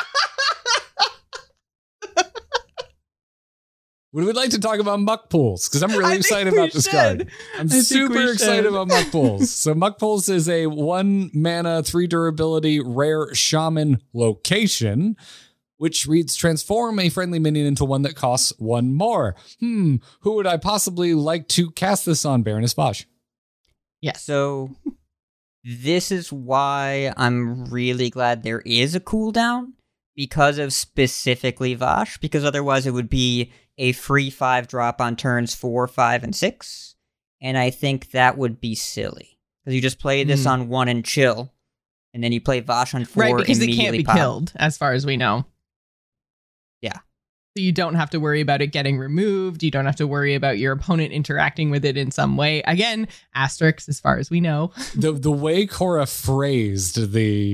Would we like to talk about muck pools? Because I'm I really think excited we about this should. card. I'm I think super we excited should. about muck pools. So muck pools is a one mana, three durability, rare shaman location, which reads transform a friendly minion into one that costs one more. Hmm, who would I possibly like to cast this on? Baroness Bosch. Yes. So this is why I'm really glad there is a cooldown because of specifically Vosh, because otherwise it would be a free five drop on turns four, five, and six. And I think that would be silly. Because you just play this Hmm. on one and chill, and then you play Vosh on four, Right, because it can't immediately be pop. killed, as far as we know. Yeah. So you don't have to worry about it getting removed. You don't have to worry about your opponent interacting with it in some way. Again, asterisks, as far as we know. The the way Cora phrased the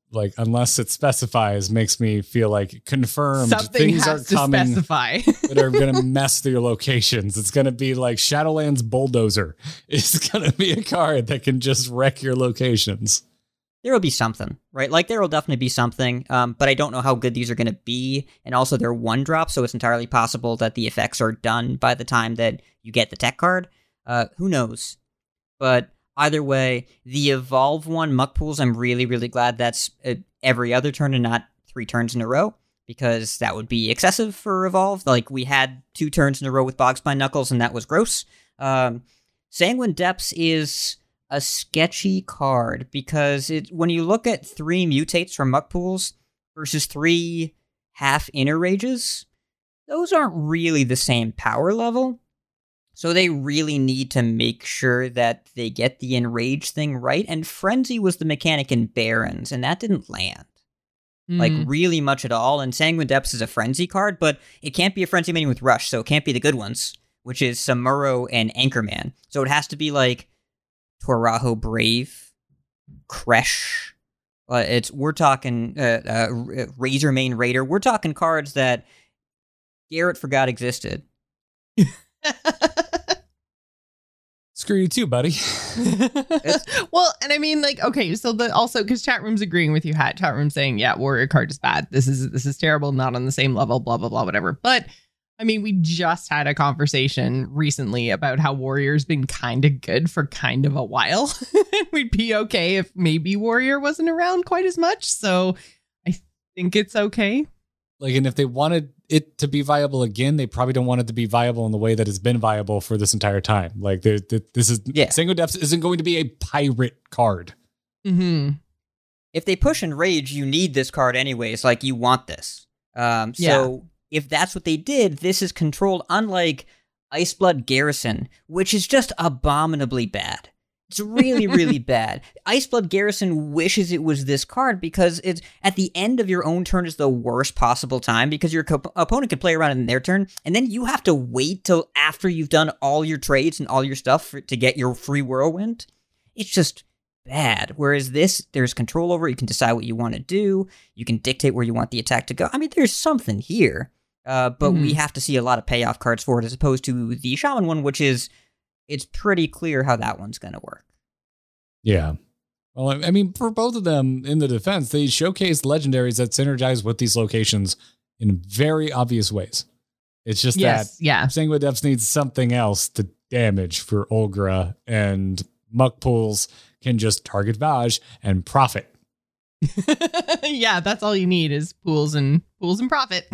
like unless it specifies, makes me feel like confirmed Something things has are to coming specify. that are going to mess their locations. It's going to be like Shadowlands Bulldozer. It's going to be a card that can just wreck your locations. There will be something, right? Like, there will definitely be something, um, but I don't know how good these are going to be. And also, they're one drop, so it's entirely possible that the effects are done by the time that you get the tech card. Uh, who knows? But either way, the Evolve one, Muck Pools, I'm really, really glad that's uh, every other turn and not three turns in a row, because that would be excessive for Evolve. Like, we had two turns in a row with Bogspine Knuckles, and that was gross. Um, Sanguine Depths is a sketchy card, because it when you look at three mutates from Muck Pools versus three half Inner Rages, those aren't really the same power level. So they really need to make sure that they get the Enrage thing right. And Frenzy was the mechanic in Barons, and that didn't land. Mm. Like, really much at all. And Sanguine Depths is a Frenzy card, but it can't be a Frenzy minion with Rush, so it can't be the good ones, which is Samuro and Anchorman. So it has to be like Toraho Brave, Kresh. Uh, it's we're talking uh, uh, Razormane Raider. We're talking cards that Garrett forgot existed. Screw you too, buddy. Well, and I mean, like, okay, so the also because chat room's agreeing with you, Hat. Chat room saying, yeah, warrior card is bad. This is this is terrible, not on the same level, blah blah blah, whatever. But I mean, we just had a conversation recently about how warrior's been kind of good for kind of a while. We'd be okay if maybe warrior wasn't around quite as much. So I think it's okay. Like, and if they wanted it to be viable again, they probably don't want it to be viable in the way that it's been viable for this entire time. Like, there, this is yeah. Sanguine Depths isn't going to be a pirate card. Mm-hmm. If they push Enrage, you need this card anyways. Like, you want this. Um, so Yeah. if that's what they did, this is controlled, unlike Iceblood Garrison, which is just abominably bad. It's really, really bad. Iceblood Garrison wishes it was this card, because it's at the end of your own turn is the worst possible time, because your co- opponent can play around in their turn, and then you have to wait till after you've done all your trades and all your stuff for, to get your free Whirlwind. It's just bad. Whereas this, there's control over it. You can decide what you want to do. You can dictate where you want the attack to go. I mean, there's something here, uh, but mm-hmm. we have to see a lot of payoff cards for it, as opposed to the Shaman one, which is, it's pretty clear how that one's going to work. Yeah. Well, I mean, for both of them, in the defense, they showcased legendaries that synergize with these locations in very obvious ways. It's just yes, that yeah. Sanguine Depths needs something else to damage for Olgra, and Muck Pools can just target Vaj and profit. Yeah, that's all you need is pools and pools and profit.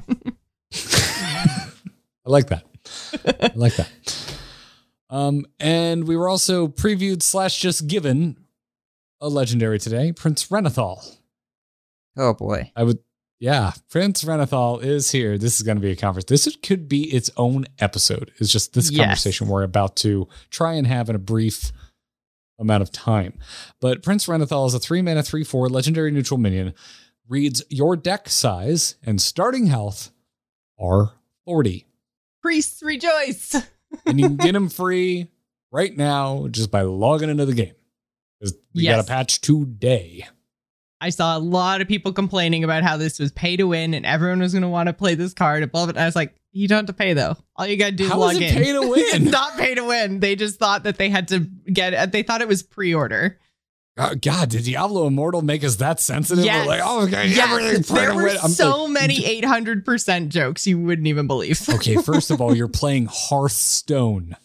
I like that. I like that. Um, and we were also previewed slash just given a legendary today, Prince Renathal. Oh boy. I would, yeah, Prince Renathal is here. This is going to be a conversation. This could be its own episode. It's just this Yes. conversation we're about to try and have in a brief amount of time. But Prince Renathal is a three mana, three, four legendary neutral minion. Reads your deck size and starting health are forty. Priests rejoice. And you can get them free right now just by logging into the game. Because we Yes. got a patch today. I saw a lot of people complaining about how this was pay to win and everyone was going to want to play this card above it. I was like, you don't have to pay though. All you got to do is How log is it in. pay to win? It's not pay to win. They just thought that they had to get it. They thought it was pre-order. Oh, God, did Diablo Immortal make us that sensitive? Yes. We're like, oh, okay, Yes. everything's pay There to were win. I'm so like, many eight hundred percent jokes you wouldn't even believe. okay, first of all, you're playing Hearthstone.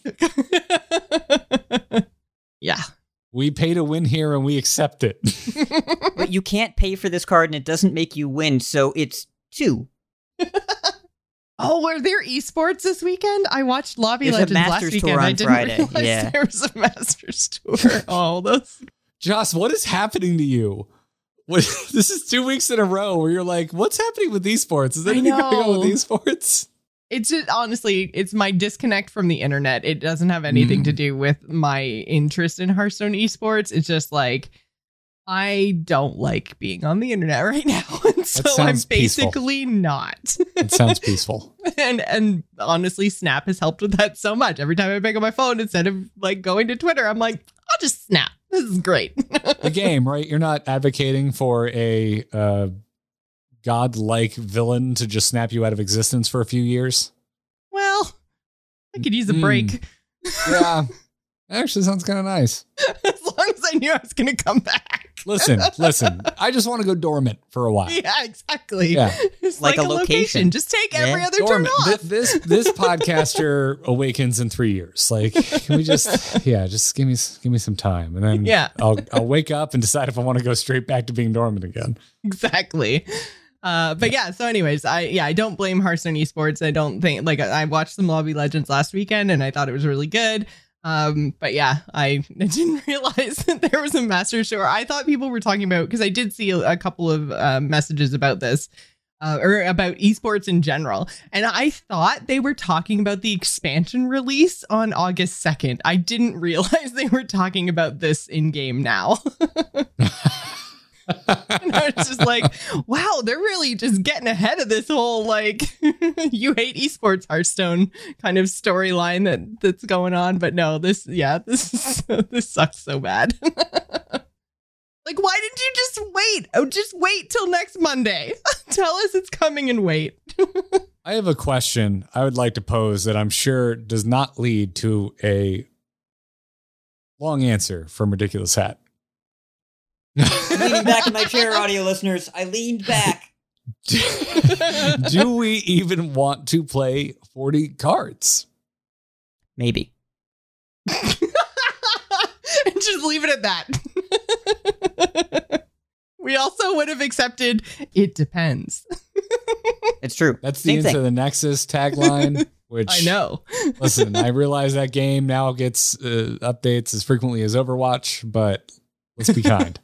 Yeah. We pay to win here and we accept it. But you can't pay for this card and it doesn't make you win, so it's two. Oh, were there esports this weekend? I watched Lobby There's a Legends last Masters weekend. tour on I didn't Friday, realize yeah. there was a Masters tour. Oh, those. Joss, what is happening to you? What, this is two weeks in a row where you're like, what's happening with esports? Is anything going on with esports? It's just, honestly, it's my disconnect from the internet. It doesn't have anything Mm. to do with my interest in Hearthstone esports. It's just like, I don't like being on the internet right now. And so I'm sounds peaceful. basically not. It sounds peaceful. and and honestly, Snap has helped with that so much. Every time I pick up my phone, instead of like going to Twitter, I'm like, I'll just Snap. This is great. The game, right? You're not advocating for a uh, godlike villain to just snap you out of existence for a few years. Well, I could use a Mm. break. Yeah, actually sounds kind of nice. As long as I knew I was going to come back. Listen, listen. I just want to go dormant for a while. Yeah, exactly. Yeah. It's Like like, a a location. location. Just take Yeah. every other turn Dormant. off. Th- This this podcaster awakens in three years. Like, can we just, yeah, just give me give me some time, and then Yeah. I'll I'll wake up and decide if I want to go straight back to being dormant again. Exactly. Uh, but yeah, so anyways, I yeah, I don't blame Hearthstone Esports. I don't think like I I watched some Lobby Legends last weekend and I thought it was really good. Um, but yeah, I, I didn't realize that there was a Master Store. I thought people were talking about, because I did see a, a couple of uh, messages about this, uh, or about esports in general. And I thought they were talking about the expansion release on August second. I didn't realize they were talking about this in game now. And I was just like, wow, they're really just getting ahead of this whole, like, you hate esports Hearthstone kind of storyline that that's going on. But no, this, yeah, this is, this sucks so bad. Like, why didn't you just wait? Oh, just wait till next Monday. Tell us it's coming and wait. I have a question I would like to pose that I'm sure does not lead to a long answer from Ridiculous Hat. I'm leaning back in my chair, audio listeners. I leaned back. Do we even want to play forty cards? Maybe. And just leave it at that. We also would have accepted it depends. It's true. That's the Same Into thing. the Nexus tagline, which I know. Listen, I realize that game now gets uh, updates as frequently as Overwatch, but let's be kind.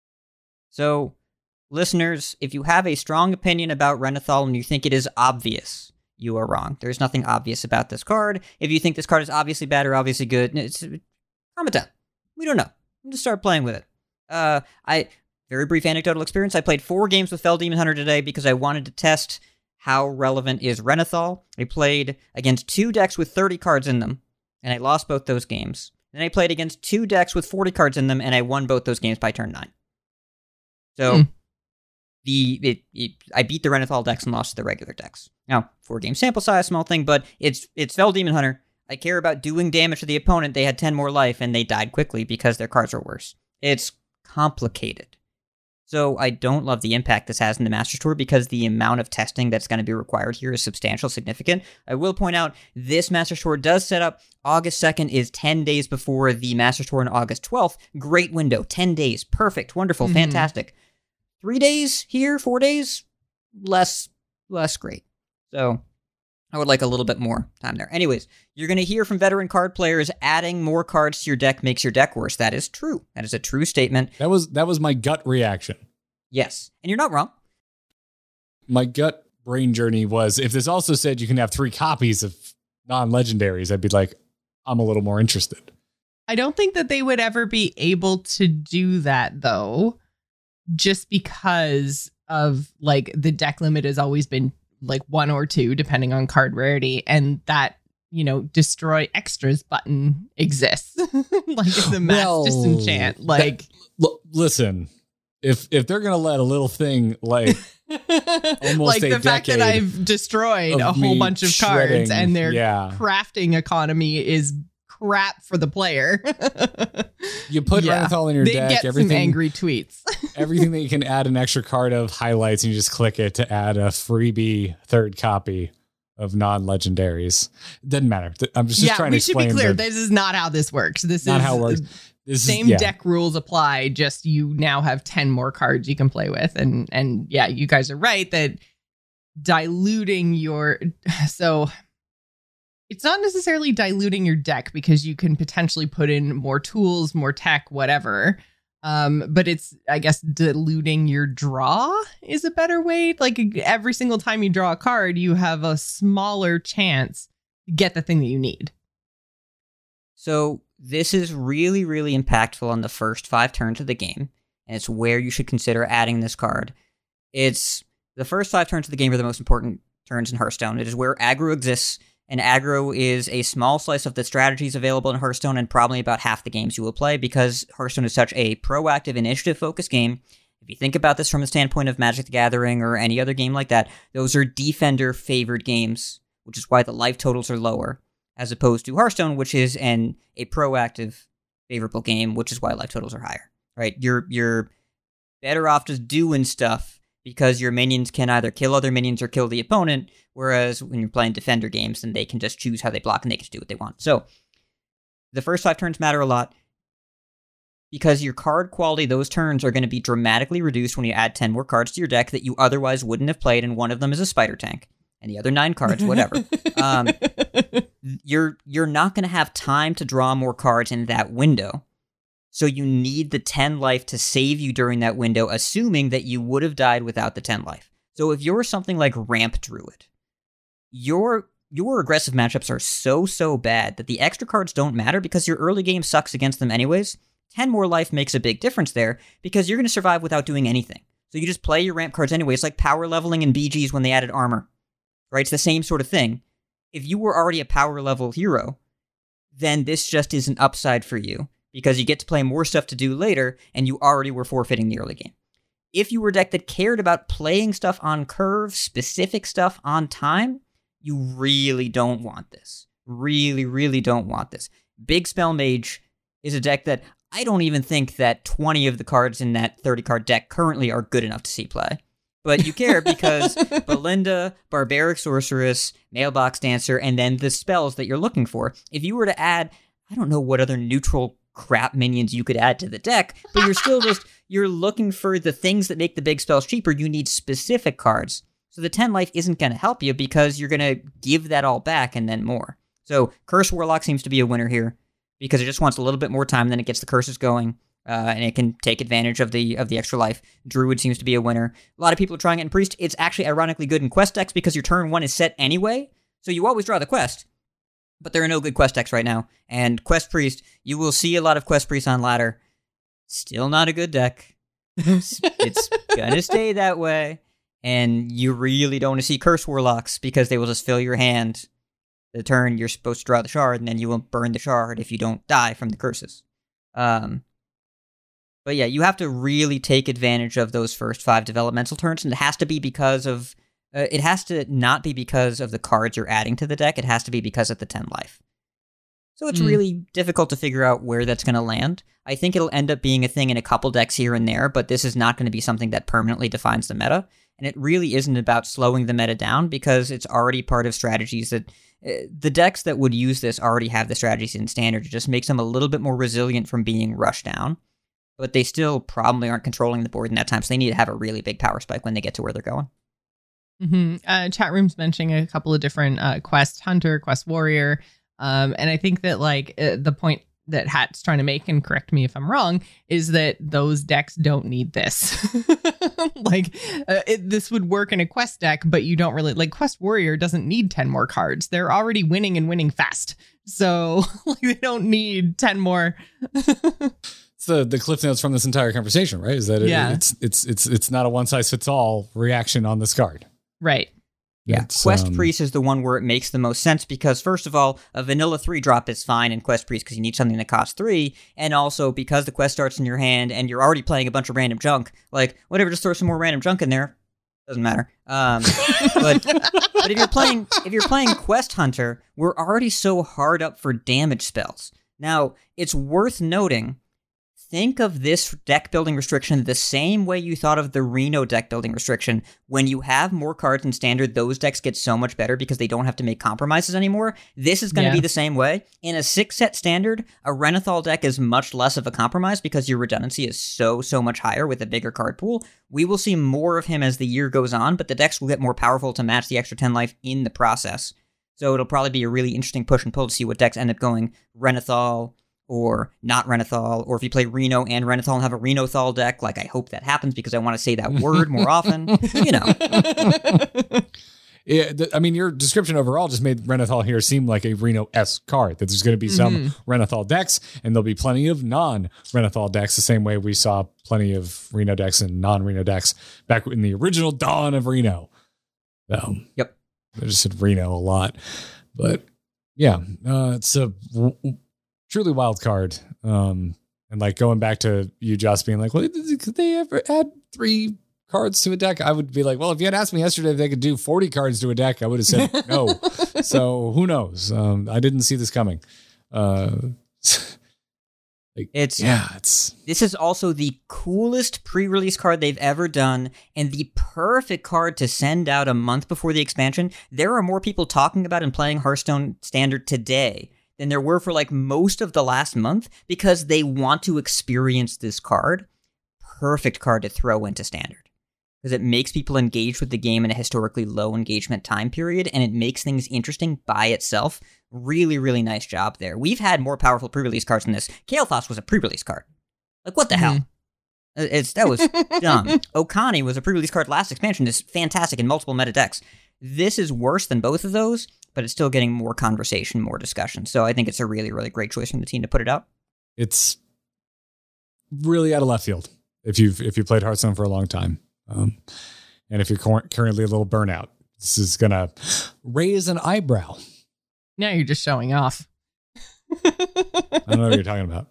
So, listeners, if you have a strong opinion about Renathal and you think it is obvious, you are wrong. There's nothing obvious about this card. If you think this card is obviously bad or obviously good, it's, comment down. We don't know. Just start playing with it. Uh, I very brief anecdotal experience. I played four games with Fell Demon Hunter today because I wanted to test how relevant is Renathal. I played against two decks with thirty cards in them, and I lost both those games. Then I played against two decks with forty cards in them, and I won both those games by turn nine. So, Hmm. the it, it, I beat the Renathal decks and lost to the regular decks. Now, four game sample size, small thing, but it's it's Fell Demon Hunter. I care about doing damage to the opponent. They had ten more life, and they died quickly because their cards were worse. It's complicated. So I don't love the impact this has in the Masters Tour because the amount of testing that's going to be required here is substantial, significant. I will point out this Masters Tour does set up August second is ten days before the Masters Tour on August twelfth. Great window, ten days, perfect, wonderful, Mhm. fantastic. Three days here, four days, less, less great. So I would like a little bit more time there. Anyways, you're going to hear from veteran card players adding more cards to your deck makes your deck worse. That is true. That is a true statement. That was that was my gut reaction. Yes. And you're not wrong. My gut brain journey was, if this also said you can have three copies of non-legendaries, I'd be like, I'm a little more interested. I don't think that they would ever be able to do that, though, just because of, like, the deck limit has always been like one or two, depending on card rarity, and that, you know, destroy extras button exists. Like, it's a mass Well, disenchant. Like, L- listen, if if they're gonna let a little thing like almost like a the fact that decade I've destroyed of a whole me bunch of shredding, cards and their yeah. crafting economy is crap for the player. You put Yeah. Renathal in your they deck, get some everything angry tweets. everything that you can add an extra card of highlights, and you just click it to add a freebie third copy of non-legendaries. Doesn't matter. I'm just, just Yeah, trying to we should be explain clear. the- This is not how this works. This not is how it works. This same is, yeah. deck rules apply. Just you now have ten more cards you can play with, and and yeah, you guys are right that diluting your so it's not necessarily diluting your deck because you can potentially put in more tools, more tech, whatever. Um, but it's, I guess, diluting your draw is a better way. Like, every single time you draw a card, you have a smaller chance to get the thing that you need. So this is really, really impactful on the first five turns of the game, and it's where you should consider adding this card. It's the first five turns of the game are the most important turns in Hearthstone. It is where aggro exists, And aggro is a small slice of the strategies available in Hearthstone and probably about half the games you will play because Hearthstone is such a proactive, initiative-focused game. If you think about this from the standpoint of Magic the Gathering or any other game like that, those are defender-favored games, which is why the life totals are lower, as opposed to Hearthstone, which is an a proactive, favorable game, which is why life totals are higher. Right? You're you're better off just doing stuff because your minions can either kill other minions or kill the opponent, whereas when you're playing defender games, then they can just choose how they block and they can just do what they want. So the first five turns matter a lot because your card quality those turns are going to be dramatically reduced when you add ten more cards to your deck that you otherwise wouldn't have played, and one of them is a spider tank, and the other nine cards, whatever. um, you're you're not going to have time to draw more cards in that window. So you need the ten life to save you during that window, assuming that you would have died without the ten life. So if you're something like Ramp Druid, your your aggressive matchups are so, so bad that the extra cards don't matter because your early game sucks against them anyways. ten more life makes a big difference there because you're going to survive without doing anything. So you just play your ramp cards anyway. It's like power leveling in B Gs when they added armor, right? It's the same sort of thing. If you were already a power level hero, then this just is an upside for you, because you get to play more stuff to do later, and you already were forfeiting the early game. If you were a deck that cared about playing stuff on curve, specific stuff on time, you really don't want this. Really, really don't want this. Big Spell Mage is a deck that I don't even think that twenty of the cards in that thirty-card deck currently are good enough to see play. But you care because Belinda, Barbaric Sorceress, Mailbox Dancer, and then the spells that you're looking for. If you were to add, I don't know what other neutral crap minions you could add to the deck, but you're still just, you're looking for the things that make the big spells cheaper. You need specific cards. So the ten life isn't going to help you because you're going to give that all back and then more. So Curse Warlock seems to be a winner here because it just wants a little bit more time, then it gets the curses going, uh, and it can take advantage of the of the extra life. Druid seems to be a winner. A lot of people are trying it in Priest. It's actually ironically good in Quest decks because your turn one is set anyway, so you always draw the quest. But there are no good Quest decks right now. And Quest Priest, you will see a lot of Quest Priest on ladder. Still not a good deck. It's, it's gonna stay that way. And you really don't want to see Curse Warlocks because they will just fill your hand the turn you're supposed to draw the shard, and then you will burn the shard if you don't die from the curses. Um, but yeah, you have to really take advantage of those first five developmental turns, and it has to be because of Uh, it has to not be because of the cards you're adding to the deck. It has to be because of the ten life. So it's mm. really difficult to figure out where that's going to land. I think it'll end up being a thing in a couple decks here and there, but this is not going to be something that permanently defines the meta. And it really isn't about slowing the meta down because it's already part of strategies that uh, the decks that would use this already have the strategies in standard. It just makes them a little bit more resilient from being rushed down. But they still probably aren't controlling the board in that time, so they need to have a really big power spike when they get to where they're going. Mm-hmm. Uh, chat room's mentioning a couple of different uh, Quest Hunter, Quest Warrior, um, and I think that like uh, the point that Hat's trying to make, and correct me if I'm wrong, is that those decks don't need this. like uh, it, this would work in a Quest deck, but you don't really like Quest Warrior doesn't need ten more cards. They're already winning and winning fast, so like they don't need ten more. It's the, the cliff notes from this entire conversation, right? Is that it, yeah. it's it's it's it's not a one size fits all reaction on this card. Right. Yeah. It's, Quest um, Priest is the one where it makes the most sense because, first of all, a vanilla three drop is fine in Quest Priest because you need something that costs three, and also because the quest starts in your hand and you're already playing a bunch of random junk, like, whatever, just throw some more random junk in there. Doesn't matter. Um, but, but if you're playing if you're playing Quest Hunter, we're already so hard up for damage spells. Now, it's worth noting, think of this deck building restriction the same way you thought of the Reno deck building restriction. When you have more cards in standard, those decks get so much better because they don't have to make compromises anymore. This is going to yeah. be the same way. In a six-set standard, a Renathal deck is much less of a compromise because your redundancy is so, so much higher with a bigger card pool. We will see more of him as the year goes on, but the decks will get more powerful to match the extra ten life in the process. So it'll probably be a really interesting push and pull to see what decks end up going Renathal, or not Renathal, or if you play Reno and Renathal and have a Renothal deck, like I hope that happens because I want to say that word more often, you know. Yeah, th- I mean, your description overall just made Renathal here seem like a Reno-esque card, that there's going to be some mm-hmm. Renathal decks, and there'll be plenty of non-Renathal decks, the same way we saw plenty of Reno decks and non-Reno decks back in the original dawn of Reno. Um, yep. I just said Reno a lot. But yeah, uh, it's a w- w- truly wild card. Um, and like going back to you, Joss, being like, well, could they ever add three cards to a deck? I would be like, well, if you had asked me yesterday if they could do forty cards to a deck, I would have said no. So who knows? Um, I didn't see this coming. Uh, like, It's yeah, it's This is also the coolest pre-release card they've ever done, and the perfect card to send out a month before the expansion. There are more people talking about and playing Hearthstone Standard today than there were for like most of the last month, because they want to experience this card. Perfect card to throw into Standard, because it makes people engage with the game in a historically low engagement time period, and it makes things interesting by itself. Really, really nice job there. We've had more powerful pre-release cards than this. Kael'thas was a pre-release card. Like, what the Mhm. hell? It's That was dumb. Okani was a pre-release card last expansion. It's fantastic in multiple meta decks. This is worse than both of those, but it's still getting more conversation, more discussion. So I think it's a really, really great choice from the team to put it out. it's really out of left field if you've if you played Hearthstone for a long time, um, and if you're cor- currently a little burnout. This is gonna raise an eyebrow. Now you're just showing off. I don't know what you're talking about.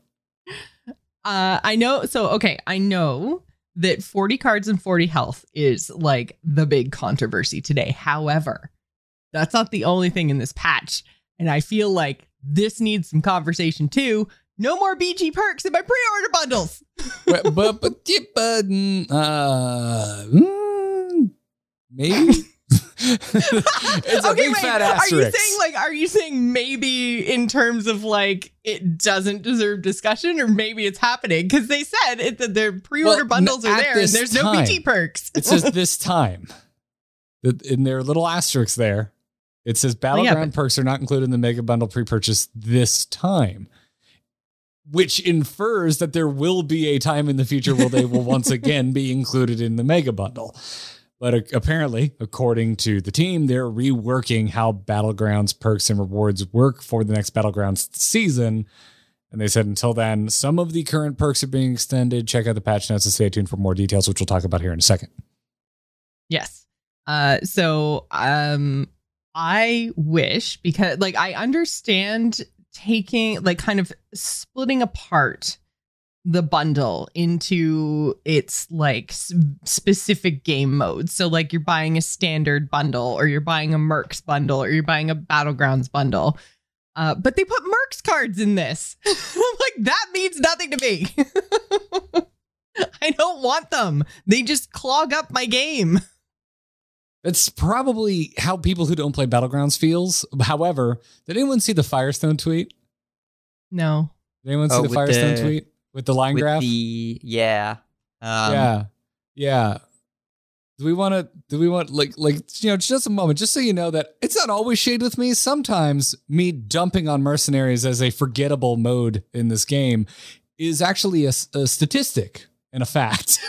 Uh, I know. So, okay, I know that forty cards and forty health is like the big controversy today. However, that's not the only thing in this patch. And I feel like this needs some conversation too. No more B G perks in my pre-order bundles. but, but, but, yeah, but uh, mm, maybe. It's a big fat asterisk. Are you saying like, are you saying maybe in terms of like it doesn't deserve discussion, or maybe it's happening? Because they said it, that their pre-order Well, bundles n- are at there and this there's no time. B G perks. It says this time. The- In their little asterisks there, it says Battleground yeah, but- perks are not included in the Mega Bundle pre-purchase this time, which infers that there will be a time in the future where they will once again be included in the Mega Bundle. But uh, apparently, according to the team, they're reworking how Battlegrounds perks and rewards work for the next Battlegrounds season. And they said until then, some of the current perks are being extended. Check out the patch notes and stay tuned for more details, which we'll talk about here in a second. Yes. Uh, so um, I wish, because like I understand taking like kind of splitting apart the bundle into its like s- specific game modes. So like you're buying a standard bundle, or you're buying a Mercs bundle, or you're buying a Battlegrounds bundle. Uh, but they put Mercs cards in this. I'm like, that means nothing to me. I don't want them. They just clog up my game. That's probably how people who don't play Battlegrounds feels. However, did anyone see the Firestone tweet? No. Did anyone see Oh, the with Firestone the- tweet with the line With graph? the, yeah. Um, yeah. Yeah. Do we want to, do we want, like, like, you know, just a moment, just so you know that it's not always shade with me. Sometimes me dumping on mercenaries as a forgettable mode in this game is actually a, a statistic and a fact.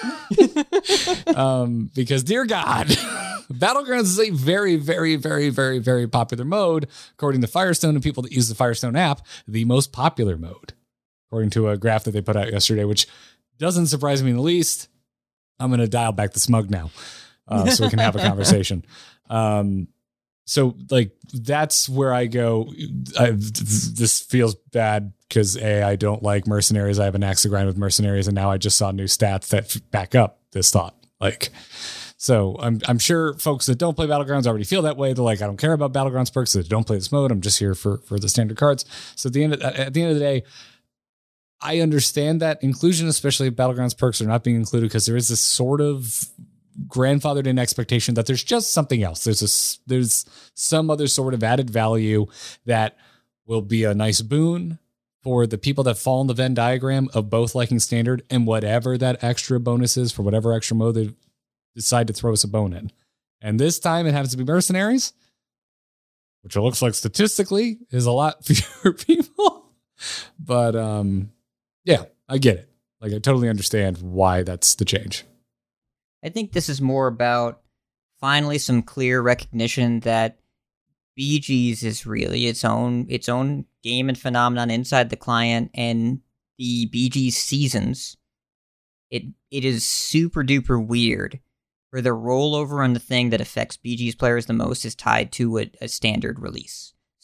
um, because, dear God, Battlegrounds is a very, very, very, very, very popular mode, according to Firestone and people that use the Firestone app, the most popular mode, according to a graph that they put out yesterday, which doesn't surprise me in the least. I'm going to dial back the smug now uh, so we can have a conversation. Um, so, like, that's where I go. I, this feels bad because, A, I don't like mercenaries. I have an axe to grind with mercenaries, and now I just saw new stats that back up this thought. Like, so I'm I'm sure folks that don't play Battlegrounds already feel that way. They're like, I don't care about Battlegrounds perks, so don't play this mode. I'm just here for for the standard cards. So at the end of, at the end of the day, I understand that inclusion, especially if Battlegrounds perks are not being included, because there is this sort of grandfathered in expectation that there's just something else. There's a, there's some other sort of added value that will be a nice boon for the people that fall in the Venn diagram of both liking standard and whatever that extra bonus is for whatever extra mode they decide to throw us a bone in. And this time it happens to be mercenaries, which it looks like statistically is a lot fewer people. But um, yeah, I get it. Like, I totally understand why that's the change. I think this is more about finally some clear recognition that B Gs is really its own its own game and phenomenon inside the client, and the B G seasons. It it is super duper weird where the rollover on the thing that affects B G's players the most is tied to a, a standard release.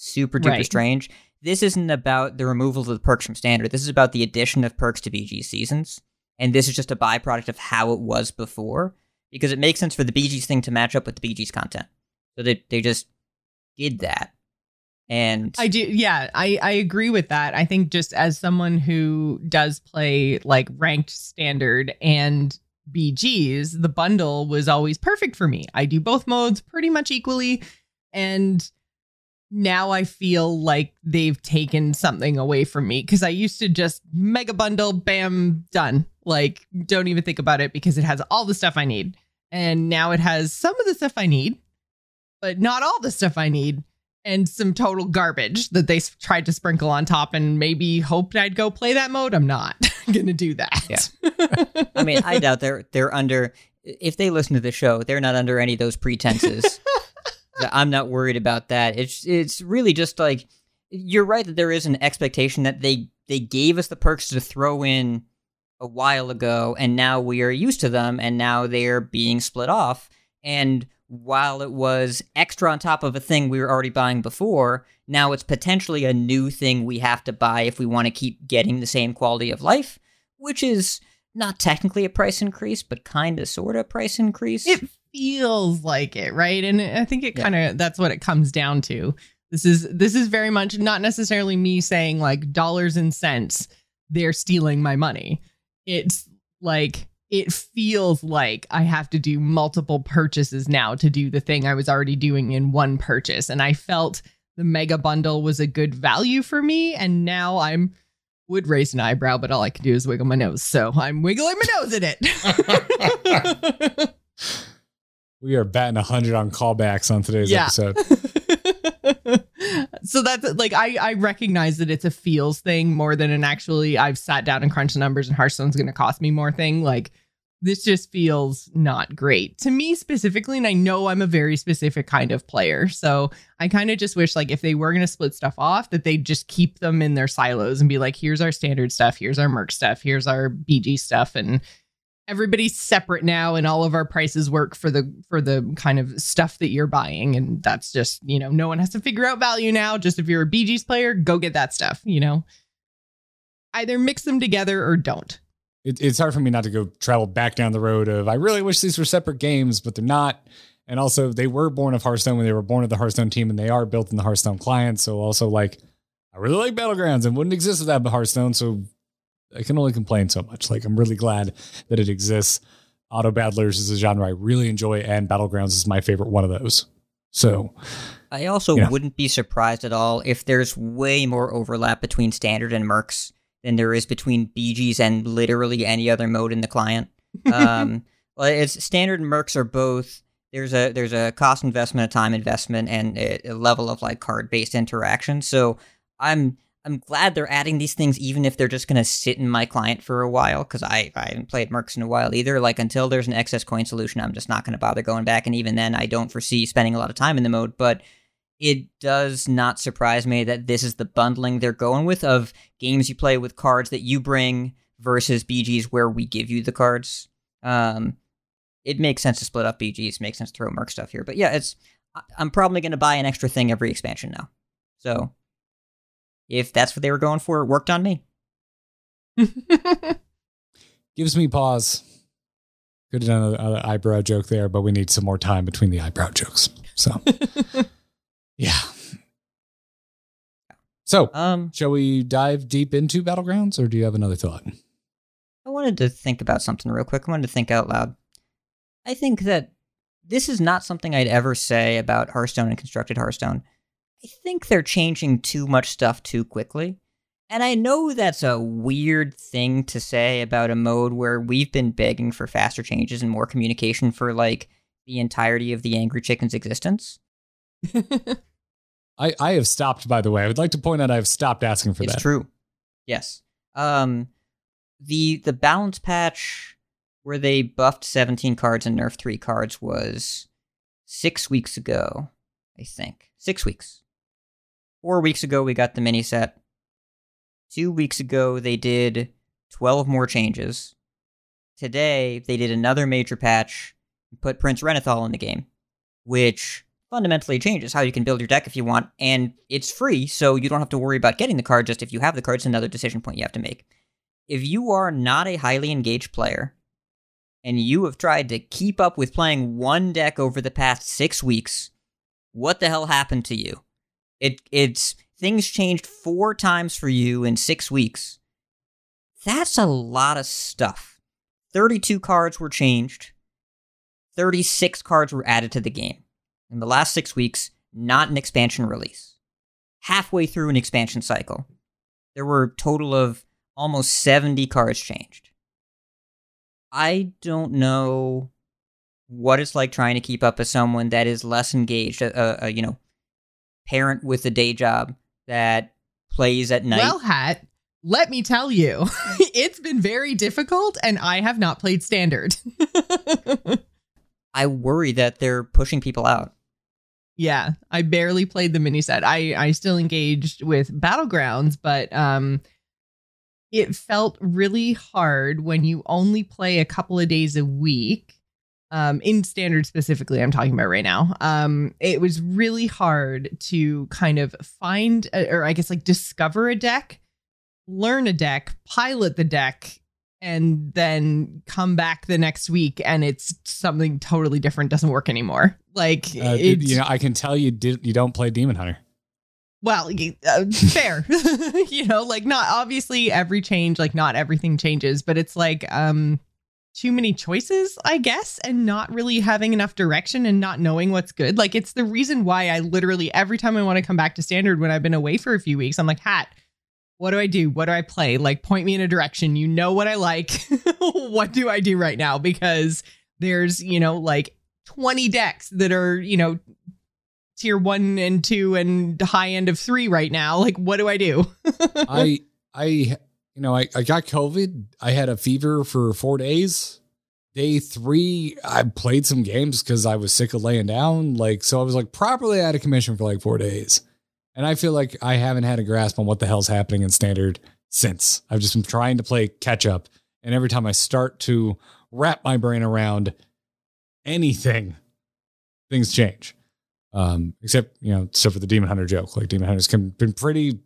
super duper Right. strange. This isn't about the removal of the perks from standard. This is about the addition of perks to B G seasons. And this is just a byproduct of how it was before, because it makes sense for the B G's thing to match up with the B G's content. So they they just did that. And I do. Yeah, I, I agree with that. I think just as someone who does play like ranked standard and B Gs, the bundle was always perfect for me. I do both modes pretty much equally. And now I feel like they've taken something away from me, because I used to just mega bundle, bam, done. Like, don't even think about it because it has all the stuff I need. And now it has some of the stuff I need, but not all the stuff I need. And some total garbage that they s- tried to sprinkle on top and maybe hoped I'd go play that mode. I'm not going to do that. Yeah. I mean, I doubt they're they're under, if they listen to the show, they're not under any of those pretenses. I'm not worried about that. It's it's really just like, you're right that there is an expectation that they they gave us the perks to throw in a while ago, and now we are used to them, and now they're being split off. And while it was extra on top of a thing we were already buying before, now it's potentially a new thing we have to buy if we want to keep getting the same quality of life, which is not technically a price increase, but kind of sort of price increase. It feels like it, right? And I think it Yeah. kind of, that's what it comes down to. This is this is very much not necessarily me saying like dollars and cents, they're stealing my money. It's like, it feels like I have to do multiple purchases now to do the thing I was already doing in one purchase. And I felt the mega bundle was a good value for me. And now I'm would raise an eyebrow, but all I can do is wiggle my nose. So I'm wiggling my nose at it. We are batting one hundred on callbacks on today's Yeah. episode. So that's like, I, I recognize that it's a feels thing more than an actually I've sat down and crunched the numbers and Hearthstone's going to cost me more thing. Like, this just feels not great to me specifically. And I know I'm a very specific kind of player. So I kind of just wish, like, if they were going to split stuff off, that they'd just keep them in their silos and be like, here's our standard stuff. Here's our merc stuff. Here's our B G stuff. And everybody's separate now, and all of our prices work for the for the kind of stuff that you're buying. And that's just, you know, no one has to figure out value now. Just if you're a B G's player, go get that stuff, you know. Either mix them together or don't. It, it's hard for me not to go travel back down the road of, I really wish these were separate games, but they're not. And also, they were born of Hearthstone when they were born of the Hearthstone team, and they are built in the Hearthstone client. So also, like, I really like Battlegrounds and wouldn't exist without Hearthstone. So I can only complain so much. Like, I'm really glad that it exists. Auto Battlers is a genre I really enjoy, and Battlegrounds is my favorite one of those. So I also Yeah. wouldn't be surprised at all if there's way more overlap between standard and mercs than there is between B Gs and literally any other mode in the client. Um, well, it's standard and mercs are both. There's a there's a cost investment, a time investment, and a, a level of like card based interaction. So I'm I'm glad they're adding these things, even if they're just gonna sit in my client for a while, because I I haven't played mercs in a while either. Like, until there's an excess coin solution, I'm just not gonna bother going back, and even then, I don't foresee spending a lot of time in the mode. But it does not surprise me that this is the bundling they're going with of games you play with cards that you bring versus B Gs where we give you the cards. Um, it makes sense to split up B Gs. It makes sense to throw merc stuff here. But yeah, it's I- I'm probably going to buy an extra thing every expansion now. So if that's what they were going for, it worked on me. gives me pause. Could have done an eyebrow joke there, but we need some more time between the eyebrow jokes. So, yeah. So, Um, shall we dive deep into Battlegrounds, or do you have another thought? I wanted to think about something real quick. I wanted to think out loud. I think that this is not something I'd ever say about Hearthstone and Constructed Hearthstone. I think they're changing too much stuff too quickly. And I know that's a weird thing to say about a mode where we've been begging for faster changes and more communication for, like, the entirety of the Angry Chicken's existence. I, I have stopped, by the way. I would like to point out I've stopped asking for It's that. true. Yes. Um, the the balance patch where they buffed seventeen cards and nerfed three cards was six weeks ago, I think. Six weeks. Four weeks ago, we got the mini set. Two weeks ago, they did twelve more changes. Today, they did another major patch and put Prince Renethal in the game, which fundamentally changes how you can build your deck if you want, and it's free, so you don't have to worry about getting the card. Just if you have the card, it's another decision point you have to make. If you are not a highly engaged player, and you have tried to keep up with playing one deck over the past six weeks, what the hell happened to you? It it's things changed four times for you in six weeks. That's a lot of stuff. thirty-two cards were changed. thirty-six cards were added to the game. In the last six weeks, not an expansion release. Halfway through an expansion cycle, there were a total of almost seventy cards changed. I don't know what it's like trying to keep up as someone that is less engaged, a, a you know, parent with a day job that plays at night. Well, Hat, let me tell you, it's been very difficult, and I have not played Standard. I worry that they're pushing people out. Yeah, I barely played the mini set. I, I still engaged with Battlegrounds, but um, it felt really hard when you only play a couple of days a week. Um, in Standard specifically, I'm talking about right now. Um, it was really hard to kind of find, a, or I guess like discover a deck, learn a deck, pilot the deck, and then come back the next week and it's something totally different, doesn't work anymore. Like, uh, it's, you know, I can tell you did you don't play Demon Hunter. well, uh, fair, you know, like not obviously every change, like not everything changes, but it's like um, too many choices, I guess, and not really having enough direction and not knowing what's good. Like, it's the reason why I literally every time I want to come back to Standard when I've been away for a few weeks, I'm like, Hat, what do I do? What do I play? Like, point me in a direction. You know what I like. What do I do right now? Because there's, you know, like twenty decks that are, you know, tier one and two and high end of three right now. Like, what do I do? I, I, you know, I, I got COVID. I had a fever for four days. Day three, I played some games because I was sick of laying down. Like, so I was like properly out of commission for like four days. And I feel like I haven't had a grasp on what the hell's happening in Standard since. I've just been trying to play catch up. And every time I start to wrap my brain around anything, things change. Um, except, you know, except for the Demon Hunter joke. Like, Demon Hunter's been pretty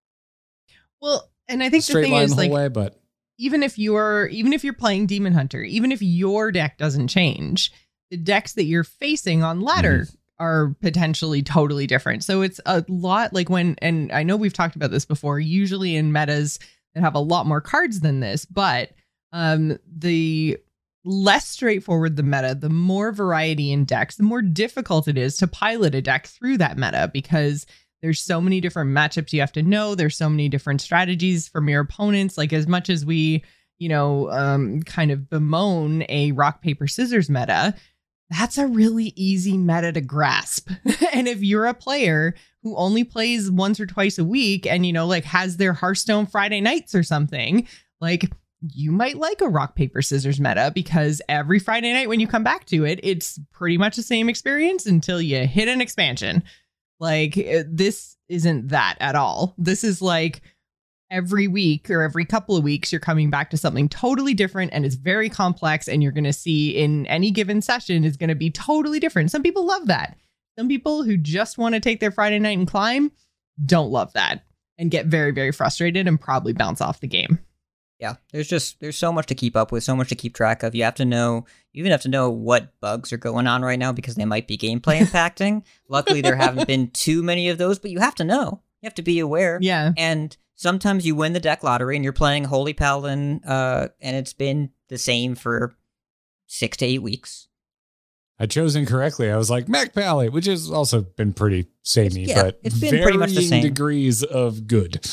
well, and I think the straight thing line is, the whole like, way, but even if you're even if you're playing Demon Hunter, even if your deck doesn't change, the decks that you're facing on ladder mm-hmm. are potentially totally different. So it's a lot like when, and I know we've talked about this before, usually in metas that have a lot more cards than this, but um, the less straightforward the meta, the more variety in decks, the more difficult it is to pilot a deck through that meta because there's so many different matchups you have to know. There's so many different strategies from your opponents. Like, as much as we, you know, um, kind of bemoan a rock, paper, scissors meta, that's a really easy meta to grasp. And if you're a player who only plays once or twice a week and, you know, like has their Hearthstone Friday nights or something, like you might like a rock, paper, scissors meta because every Friday night when you come back to it, it's pretty much the same experience until you hit an expansion. Like, this isn't that at all. This is like every week or every couple of weeks, you're coming back to something totally different and it's very complex. And you're going to see in any given session is going to be totally different. Some people love that. Some people who just want to take their Friday night and climb don't love that and get very, very frustrated and probably bounce off the game. Yeah, there's just, there's so much to keep up with, so much to keep track of. You have to know, you even have to know what bugs are going on right now because they might be gameplay impacting. Luckily, there haven't been too many of those, but you have to know. You have to be aware. Yeah. And sometimes you win the deck lottery and you're playing Holy Paladin, uh, and it's been the same for six to eight weeks. I chose incorrectly. I was like Mech Pally, which has also been pretty samey, yeah, but it's been pretty much the same. Degrees of good.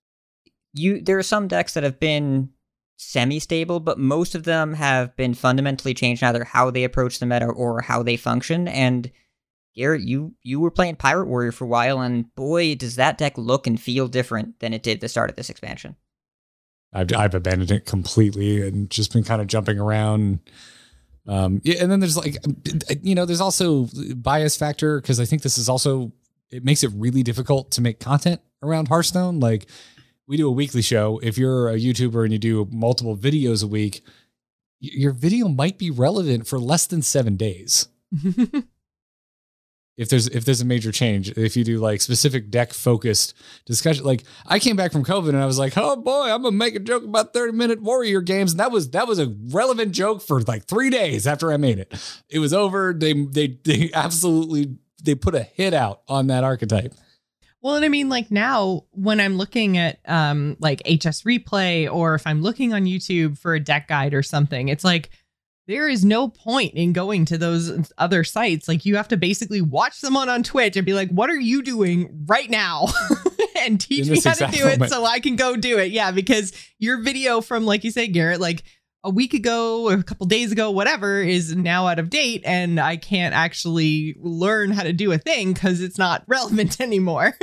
You, there are some decks that have been semi-stable, but most of them have been fundamentally changed, either how they approach the meta or how they function. And Garrett, you you were playing Pirate Warrior for a while, and boy, does that deck look and feel different than it did at the start of this expansion. I've I've abandoned it completely and just been kind of jumping around. Um, yeah, and then there's like, you know, there's also bias factor because I think this is also, it makes it really difficult to make content around Hearthstone. Like, we do a weekly show. If you're a YouTuber and you do multiple videos a week, your video might be relevant for less than seven days. if there's if there's a major change, if you do like specific deck focused discussion. Like I came back from COVID and I was like, oh boy, I'm gonna make a joke about thirty minute warrior games. And that was that was a relevant joke for like three days after I made it. It was over. They they they absolutely they put a hit out on that archetype. Well, and I mean, like now when I'm looking at um like H S Replay, or if I'm looking on YouTube for a deck guide or something, it's like there is no point in going to those other sites. Like you have to basically watch someone on Twitch and be like, what are you doing right now? And teach me how to do it so I can go do it. Yeah, because your video from, like you say, Garrett, like a week ago or a couple days ago, whatever, is now out of date. And I can't actually learn how to do a thing because it's not relevant anymore.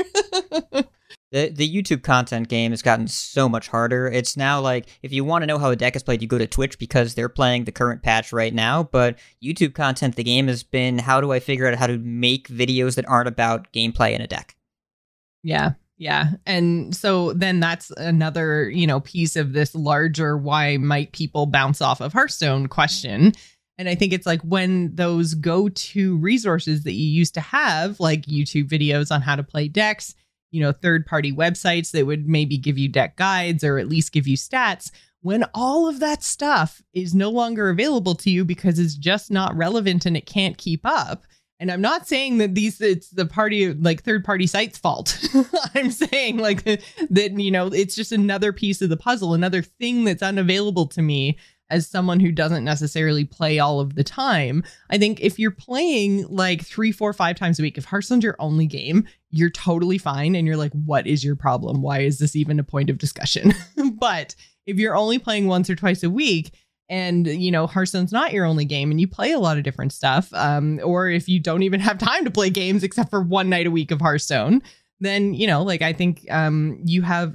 The the YouTube content game has gotten so much harder. It's now like, if you want to know how a deck is played, you go to Twitch because they're playing the current patch right now. But YouTube content, the game has been, how do I figure out how to make videos that aren't about gameplay in a deck? Yeah, yeah. And so then that's another, you know, piece of this larger why might people bounce off of Hearthstone question. And I think it's like when those go-to resources that you used to have, like YouTube videos on how to play decks, you know, third-party websites that would maybe give you deck guides or at least give you stats, when all of that stuff is no longer available to you because it's just not relevant and it can't keep up. And I'm not saying that these it's the party like third-party sites' fault. I'm saying like that, you know, it's just another piece of the puzzle, another thing that's unavailable to me as someone who doesn't necessarily play all of the time. I think if you're playing like three, four, five times a week, if Hearthstone's your only game, you're totally fine. And you're like, what is your problem? Why is this even a point of discussion? But if you're only playing once or twice a week and, you know, Hearthstone's not your only game and you play a lot of different stuff, um, or if you don't even have time to play games except for one night a week of Hearthstone, then, you know, like I think um, you have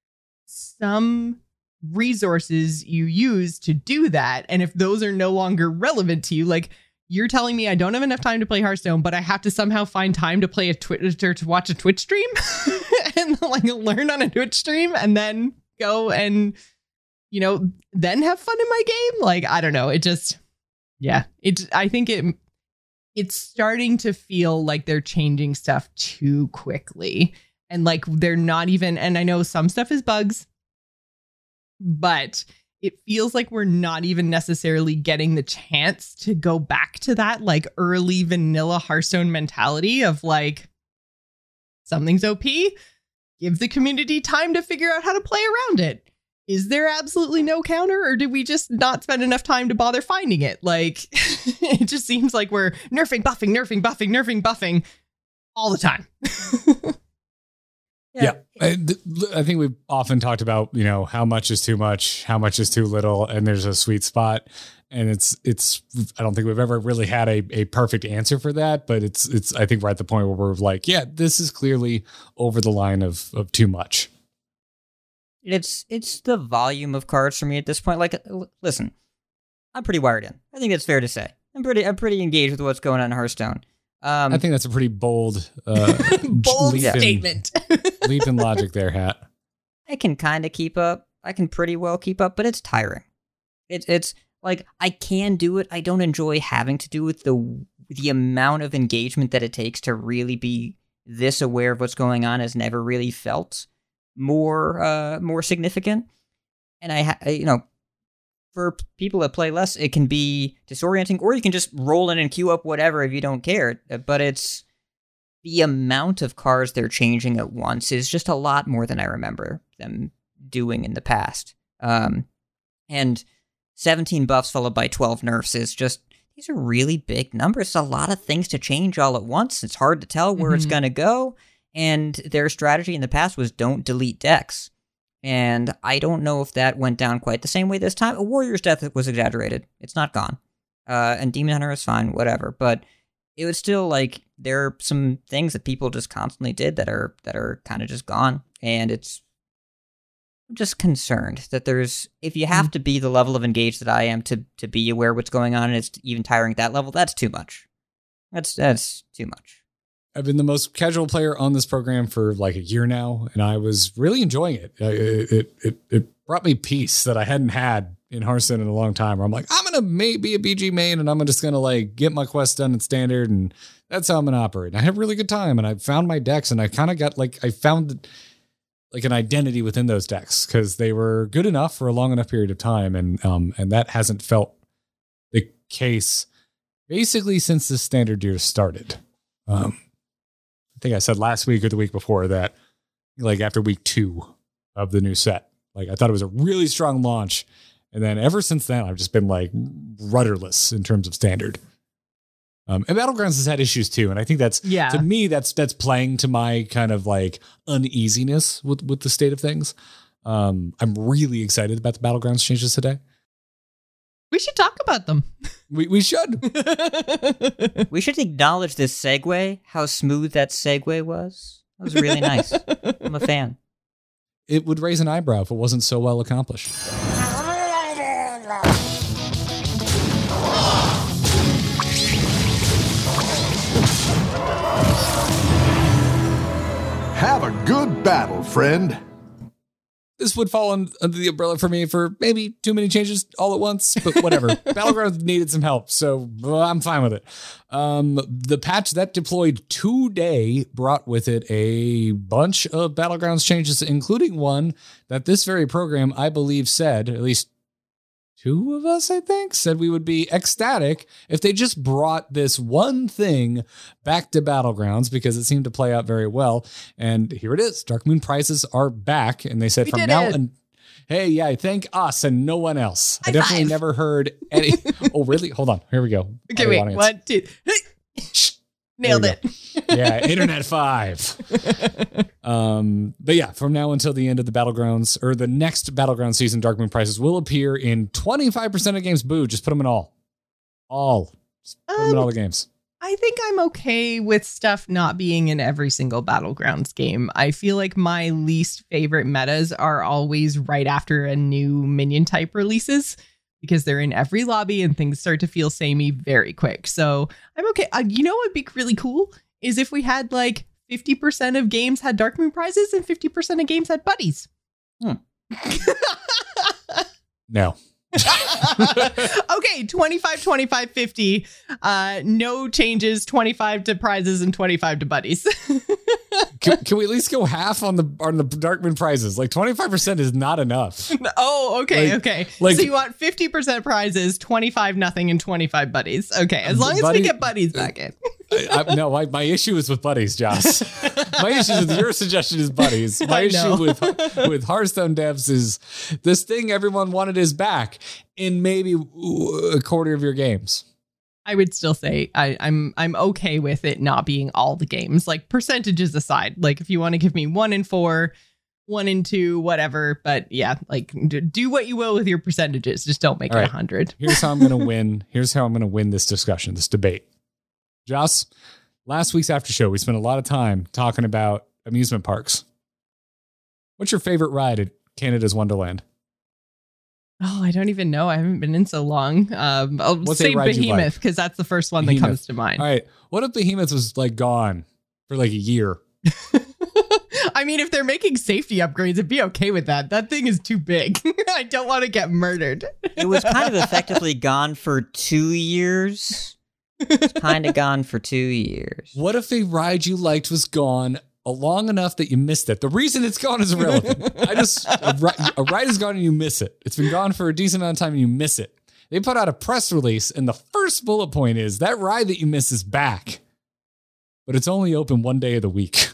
some resources you use to do that. And if those are no longer relevant to you, like you're telling me I don't have enough time to play Hearthstone, but I have to somehow find time to play a Twitch or to watch a Twitch stream and like learn on a Twitch stream and then go and, you know, then have fun in my game. Like, I don't know. It just, yeah, it, I think it, it's starting to feel like they're changing stuff too quickly. And like, they're not even, and I know some stuff is bugs, but it feels like we're not even necessarily getting the chance to go back to that like early vanilla Hearthstone mentality of like, something's O P, give the community time to figure out how to play around it. Is there absolutely no counter, or did we just not spend enough time to bother finding it? Like, it just seems like we're nerfing, buffing, nerfing, buffing, nerfing, buffing all the time. Yeah, I, I think we've often talked about, you know, how much is too much, how much is too little, and there's a sweet spot. And it's, it's, I don't think we've ever really had a, a perfect answer for that, but it's, it's, I think we're at the point where we're like, yeah, this is clearly over the line of, of too much. It's, it's the volume of cards for me at this point. Like, listen, I'm pretty wired in. I think it's fair to say. I'm pretty, I'm pretty engaged with what's going on in Hearthstone. Um, I think that's a pretty bold, uh, bold leap statement. In, leap in logic there, Hat. I can kind of keep up. I can pretty well keep up, but it's tiring. It's it's like I can do it. I don't enjoy having to do it. The the amount of engagement that it takes to really be this aware of what's going on has never really felt more uh, more significant. And I, ha- you know. For people that play less, it can be disorienting, or you can just roll in and queue up whatever if you don't care. But it's the amount of cards they're changing at once is just a lot more than I remember them doing in the past. Um, and seventeen buffs followed by twelve nerfs is just, these are really big numbers. It's a lot of things to change all at once. It's hard to tell where mm-hmm. it's going to go. And their strategy in the past was don't delete decks. And I don't know if that went down quite the same way this time. A Warrior's death was exaggerated. It's not gone. Uh, and Demon Hunter is fine, whatever. But it was still like, there are some things that people just constantly did that are that are kind of just gone. And it's I'm just concerned that there's, if you have to be the level of engaged that I am to to be aware of what's going on, and it's even tiring at that level, that's too much. That's that's too much. I've been the most casual player on this program for like a year now, and I was really enjoying it. It it it, it brought me peace that I hadn't had in Hearthstone in a long time where I'm like, I'm going to may be a B G main and I'm just going to like get my quest done in standard. And that's how I'm going to operate. And I had a really good time and I found my decks and I kind of got like, I found like an identity within those decks because they were good enough for a long enough period of time. And, um, and that hasn't felt the case basically since the standard year started. Um, I think I said last week or the week before that, like after week two of the new set, like I thought it was a really strong launch. And then ever since then, I've just been like rudderless in terms of standard. Um, and Battlegrounds has had issues too. And I think that's, Yeah. to me, that's, that's playing to my kind of like uneasiness with, with the state of things. Um, I'm really excited about the Battlegrounds changes today. We should talk about them. We we should. We should acknowledge this segue, how smooth that segue was. That was really nice. I'm a fan. It would raise an eyebrow if it wasn't so well accomplished. Have a good battle, friend. This would fall un- under the umbrella for me for maybe too many changes all at once, but whatever. Battlegrounds needed some help, so well, I'm fine with it. Um, the patch that deployed today brought with it a bunch of Battlegrounds changes, including one that this very program, I believe, said, at least two of us, I think, said we would be ecstatic if they just brought this one thing back to Battlegrounds because it seemed to play out very well. And here it is. Darkmoon prizes are back. And they said We from did now it. on, hey, yeah, thank us and no one else. I High definitely five. never heard any. Oh, really? Hold on. Here we go. Okay, Audio wait. audience. One, two. Nailed There it. Yeah, Internet five. Um, but yeah, from now until the end of the Battlegrounds or the next Battleground season, Darkmoon prizes will appear in twenty-five percent of games. Boo, just put them in all. All. Just put them in Um, all the games. I think I'm okay with stuff not being in every single Battlegrounds game. I feel like my least favorite metas are always right after a new minion type releases because they're in every lobby and things start to feel samey very quick. So I'm okay. Uh, you know what would be really cool is if we had like fifty percent of games had Darkmoon prizes and fifty percent of games had buddies. Hmm. No. Okay, twenty-five, twenty-five, fifty. Uh, no changes, twenty-five to prizes and twenty-five to buddies. Can, can we at least go half on the on the Darkmoon prizes? Like twenty-five percent is not enough. Oh, okay, Like- okay. like- so you want fifty percent prizes, twenty-five nothing, and twenty-five buddies. Okay, as long as Buddy- we get buddies back in. I, I, no, my, my issue is with buddies, Joss. My issue with your suggestion is buddies. My I issue know. with with Hearthstone devs is this thing everyone wanted is back in maybe a quarter of your games. I would still say I, I'm I'm okay with it not being all the games. Like percentages aside, like if you want to give me one in four, one in two, whatever. But yeah, like d- do what you will with your percentages. Just don't make All it a right. hundred. Here's how I'm going to win. Here's how I'm going to win this discussion, this debate. Joss, last week's after show, we spent a lot of time talking about amusement parks. What's your favorite ride at Canada's Wonderland? Oh, I don't even know. I haven't been in so long. Um, I'll What's a say ride you like? Behemoth because that's the first one that Behemoth. comes to mind. All right. What if Behemoth was like gone for like a year? I mean, if they're making safety upgrades, it'd be okay with that. That thing is too big. I don't want to get murdered. It was kind of effectively gone for two years. It's kind of gone for two years. What if a ride you liked was gone long enough that you missed it? The reason it's gone is irrelevant. I just a, ri- a ride is gone and you miss it. It's been gone for a decent amount of time and you miss it. They put out a press release and the first bullet point is that ride that you miss is back, but it's only open one day of the week.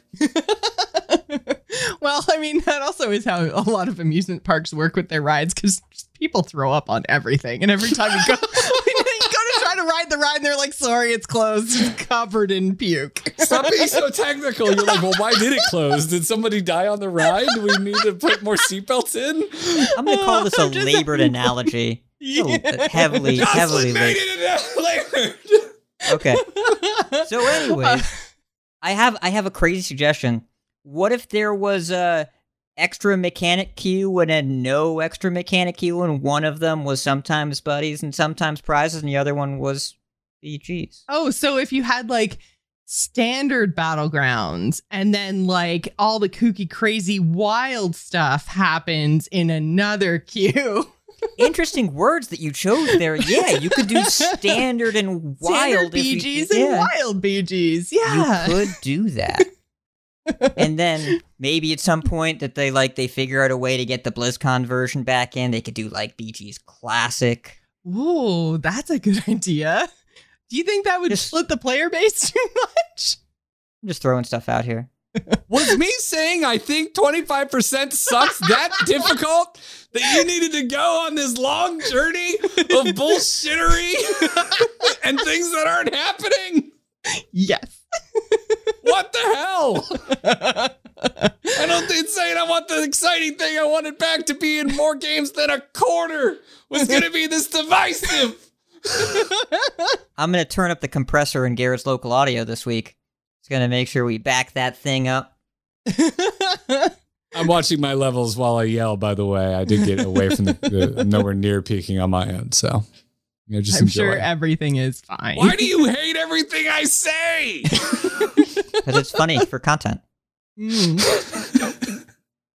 Well, I mean, that also is how a lot of amusement parks work with their rides because people throw up on everything. And every time you go, you go to try to ride the ride and they're like, sorry, it's closed. It's covered in puke. Stop being so technical. You're like, well, why did it close? Did somebody die on the ride? Do we need to put more seatbelts in? I'm going to call this a Just- labored analogy. Yeah. Heavily, heavily made labored. it in Okay. So, anyways, I have I have a crazy suggestion. What if there was a extra mechanic queue and a no extra mechanic queue, and one of them was sometimes buddies and sometimes prizes, and the other one was B Gs? Oh, so if you had like standard battlegrounds and then like all the kooky, crazy, wild stuff happens in another queue. Interesting words that you chose there. Yeah, you could do standard and wild. Standard B Gs you, and yeah. wild B Gs. Yeah. You could do that. And then maybe at some point that they like they figure out a way to get the BlizzCon version back in, they could do like B G's Classic. Ooh, that's a good idea. Do you think that would Just- split the player base too much? I'm just throwing stuff out here. Was me saying I think twenty-five percent sucks that difficult that you needed to go on this long journey of bullshittery and things that aren't happening? Yes. What the hell? I don't think saying I want the exciting thing I wanted back to be in more games than a quarter was going to be this divisive. I'm going to turn up the compressor in Garrett's local audio this week. It's going to make sure we back that thing up. I'm watching my levels while I yell, by the way. I did get away from the, the nowhere near peaking on my end, so you know, just I'm enjoy. sure everything is fine. Why do you hate everything I say? Because it's funny for content. Mm.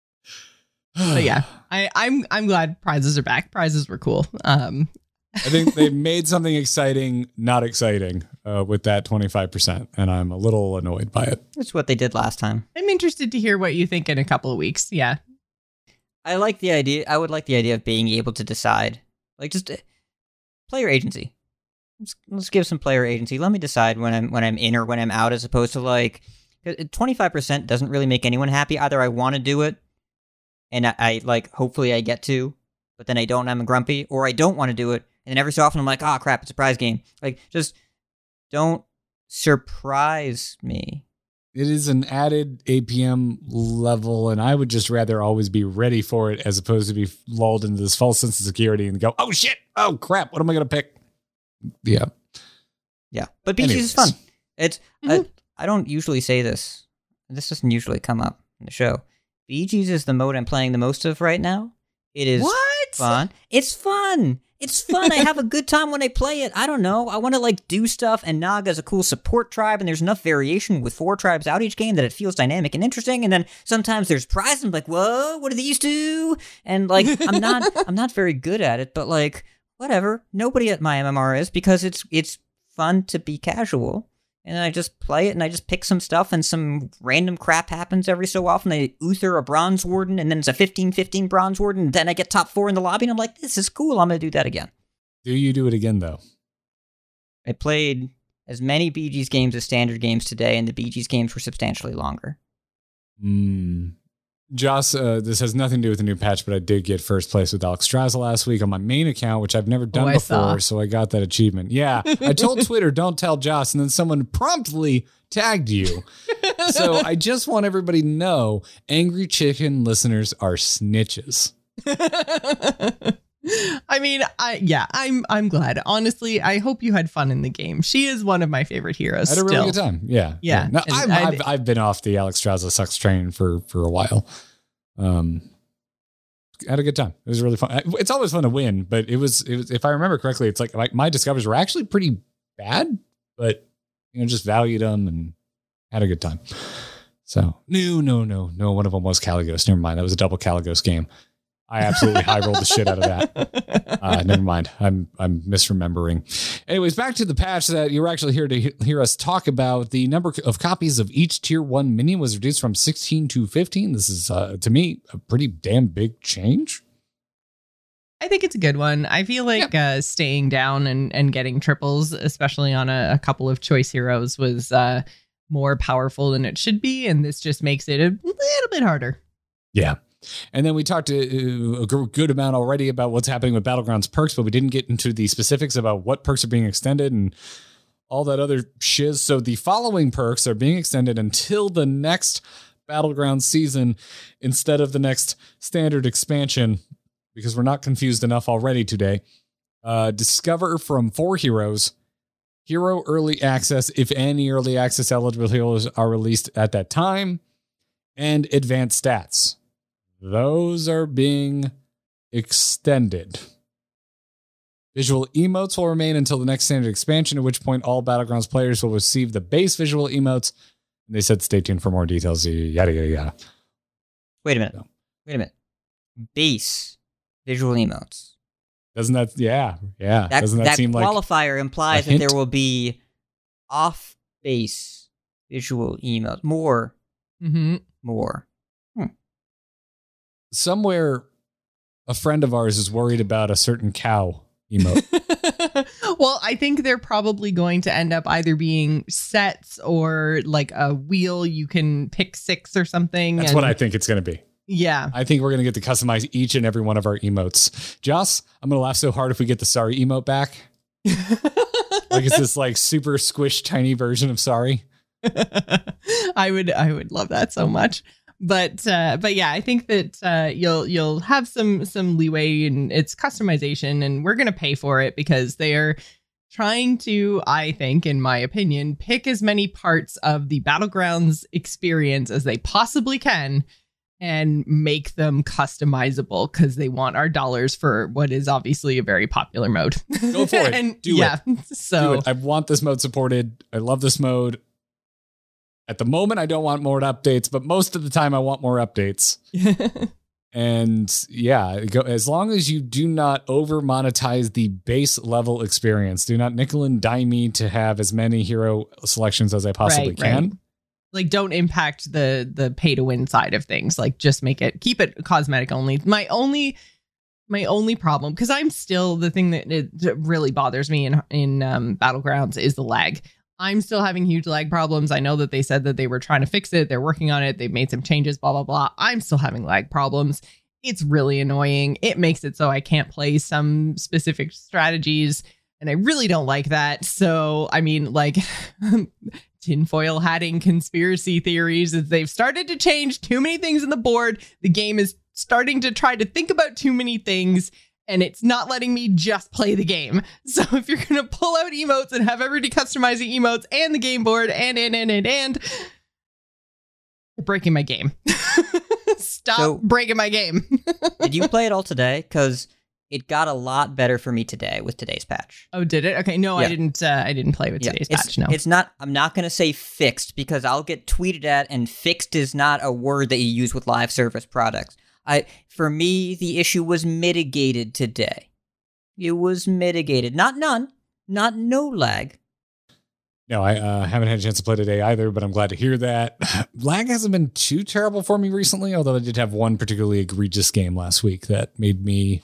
But yeah, I, I'm I'm glad prizes are back. Prizes were cool. Um, I think they made something exciting not exciting uh, with that twenty-five percent, and I'm a little annoyed by it. That's what they did last time. I'm interested to hear what you think in a couple of weeks. Yeah. I like the idea. I would like the idea of being able to decide. Like, just uh, player agency. Let's, let's give some player agency. Let me decide when I'm when I'm in or when I'm out, as opposed to like twenty-five percent doesn't really make anyone happy. Either I want to do it, and I, I like hopefully I get to, but then I don't. And I'm grumpy, or I don't want to do it, and then every so often I'm like, oh crap, it's a prize game. Like, just don't surprise me. It is an added A P M level, and I would just rather always be ready for it as opposed to be lulled into this false sense of security and go, oh shit, oh crap, what am I going to pick? Yeah. Yeah, but B Gs Anyways. is fun. It's Mhm. I, I don't usually say this. This doesn't usually come up in the show. B Gs is the mode I'm playing the most of right now. It is What? fun. It's fun. It's fun. I have a good time when I play it. I don't know. I want to like do stuff, and Naga's a cool support tribe, and there's enough variation with four tribes out each game that it feels dynamic and interesting. And then sometimes there's prizes. I'm like, whoa, what do these do? And like, I'm not, I'm not very good at it, but like, whatever. Nobody at my M M R is, because it's it's fun to be casual. And I just play it, and I just pick some stuff, and some random crap happens every so often. I Uther a Bronze Warden, and then it's a fifteen fifteen Bronze Warden, and then I get top four in the lobby, and I'm like, this is cool, I'm going to do that again. Do you do it again, though? I played as many B Gs games as standard games today, and the B Gs games were substantially longer. Hmm. Joss, uh, this has nothing to do with the new patch, but I did get first place with Alex Straza last week on my main account, which I've never done Oh, I before, saw. so I got that achievement. Yeah, I told Twitter, don't tell Joss, and then someone promptly tagged you. So I just want everybody to know, Angry Chicken listeners are snitches. I mean, I yeah, I'm I'm glad. Honestly, I hope you had fun in the game. She is one of my favorite heroes. I had a really still. good time. Yeah. Yeah. No, And I'm, I'd- I've, I've been off the Alex Straza sucks train for, for a while. Um, had a good time. It was really fun. It's always fun to win, but it was, it was, if I remember correctly, it's like, like my discoveries were actually pretty bad, but you know, just valued them and had a good time. So no, no, no, no. One of them was Caligos. Never mind. That was a double Caligos game. I absolutely high rolled the shit out of that. Uh, never mind. I'm I'm misremembering. Anyways, back to the patch that you're actually here to he- hear us talk about. The number of copies of each tier one minion was reduced from sixteen to fifteen. This is, uh, to me, a pretty damn big change. I think it's a good one. I feel like uh, staying down and, and getting triples, especially on a, a couple of choice heroes, was uh, more powerful than it should be. And this just makes it a little bit harder. Yeah. And then we talked uh, a g- good amount already about what's happening with Battlegrounds perks, but we didn't get into the specifics about what perks are being extended and all that other shiz. So the following perks are being extended until the next Battlegrounds season instead of the next standard expansion, because we're not confused enough already today. Uh, discover from four heroes, hero early access, if any early access eligible heroes are released at that time, and advanced stats. Those are being extended. Visual emotes will remain until the next standard expansion, at which point all Battlegrounds players will receive the base visual emotes. And they said stay tuned for more details, yada, yada, yada. Wait a minute. No. Wait a minute. Base visual emotes. Doesn't that, yeah, yeah. That, Doesn't that, that seem like qualifier implies a that there hint? will be off-base visual emails. More. Mm-hmm. More. somewhere a friend of ours is worried about a certain cow emote? Well, I think they're probably going to end up either being sets or like a wheel you can pick six or something. That's and, what I think it's going to be. Yeah. I think we're going to get to customize each and every one of our emotes. Joss, I'm going to laugh so hard if we get the sorry emote back. Like it's this like super squished tiny version of sorry. I would I would love that so much. But uh, but yeah, I think that uh, you'll you'll have some some leeway in its customization, and we're gonna pay for it because they are trying to, I think, in my opinion, pick as many parts of the Battlegrounds experience as they possibly can and make them customizable because they want our dollars for what is obviously a very popular mode. Go for it. and, Do yeah, it. So Do it. I want this mode supported. I love this mode. At the moment, I don't want more updates, but most of the time I want more updates. And yeah, go, as long as you do not over monetize the base level experience, do not nickel and dime me to have as many hero selections as I possibly Right, can. right. Like, don't impact the the pay to win side of things. Like, just make it, keep it cosmetic only. My only my only problem, because I'm still, the thing that it really bothers me in in um, Battlegrounds is the lag. I'm still having huge lag problems. I know that they said that they were trying to fix it. They're working on it. They've made some changes, blah, blah, blah. I'm still having lag problems. It's really annoying. It makes it so I can't play some specific strategies, and I really don't like that. So, I mean, like, tinfoil hatting conspiracy theories is they've started to change too many things in the board. The game is starting to try to think about too many things, and it's not letting me just play the game. So if you're going to pull out emotes and have everybody customizing emotes and the game board and, and, and, and, and, you're breaking my game. Stop So- breaking my game. Did you play it all today? Because it got a lot better for me today with today's patch. Oh, did it? Okay, no, I Yeah. didn't. Uh, I didn't play with Yeah, today's it's, patch. No, it's not. I'm not going to say fixed because I'll get tweeted at, and fixed is not a word that you use with live service products. I, for me, the issue was mitigated today. It was mitigated, not none, not no lag. No, I uh, haven't had a chance to play today either, but I'm glad to hear that. Lag hasn't been too terrible for me recently, although I did have one particularly egregious game last week that made me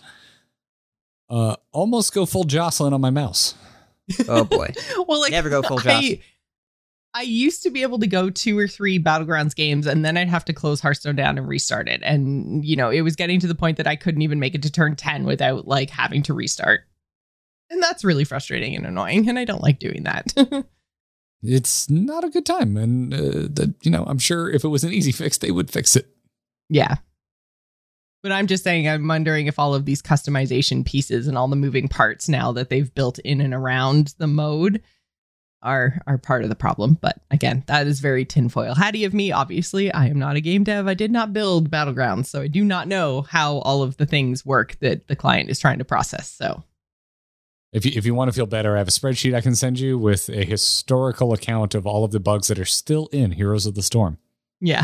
uh, almost go full Jocelyn on my mouse. Oh boy, well, like, never go full I, Jocelyn. I used to be able to go two or three Battlegrounds games, and then I'd have to close Hearthstone down and restart it. And, you know, it was getting to the point that I couldn't even make it to turn ten without, like, having to restart. And that's really frustrating and annoying, and I don't like doing that. It's not a good time. And, uh, the, you know, I'm sure if it was an easy fix, they would fix it. Yeah. But I'm just saying, I'm wondering if all of these customization pieces and all the moving parts now that they've built in and around the mode are are part of the problem. But again, that is very tinfoil hatty of me. Obviously, I am not a game dev. I did not build Battlegrounds, so I do not know how all of the things work that the client is trying to process. So If you, if you want to feel better, I have a spreadsheet I can send you with a historical account of all of the bugs that are still in Heroes of the Storm. yeah.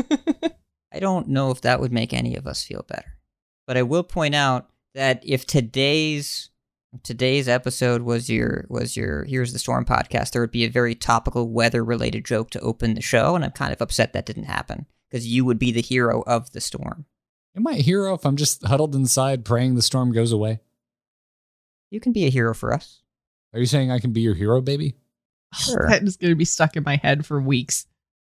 I don't know if that would make any of us feel better. But I will point out that if today's today's episode was your was your Here's the Storm podcast, there would be a very topical weather related joke to open the show, and I'm kind of upset that didn't happen because you would be the hero of the storm. Am I a hero if I'm just huddled inside praying the storm goes away? You can be a hero for us. Are you saying I can be your hero, baby? Sure. That is going to be stuck in my head for weeks.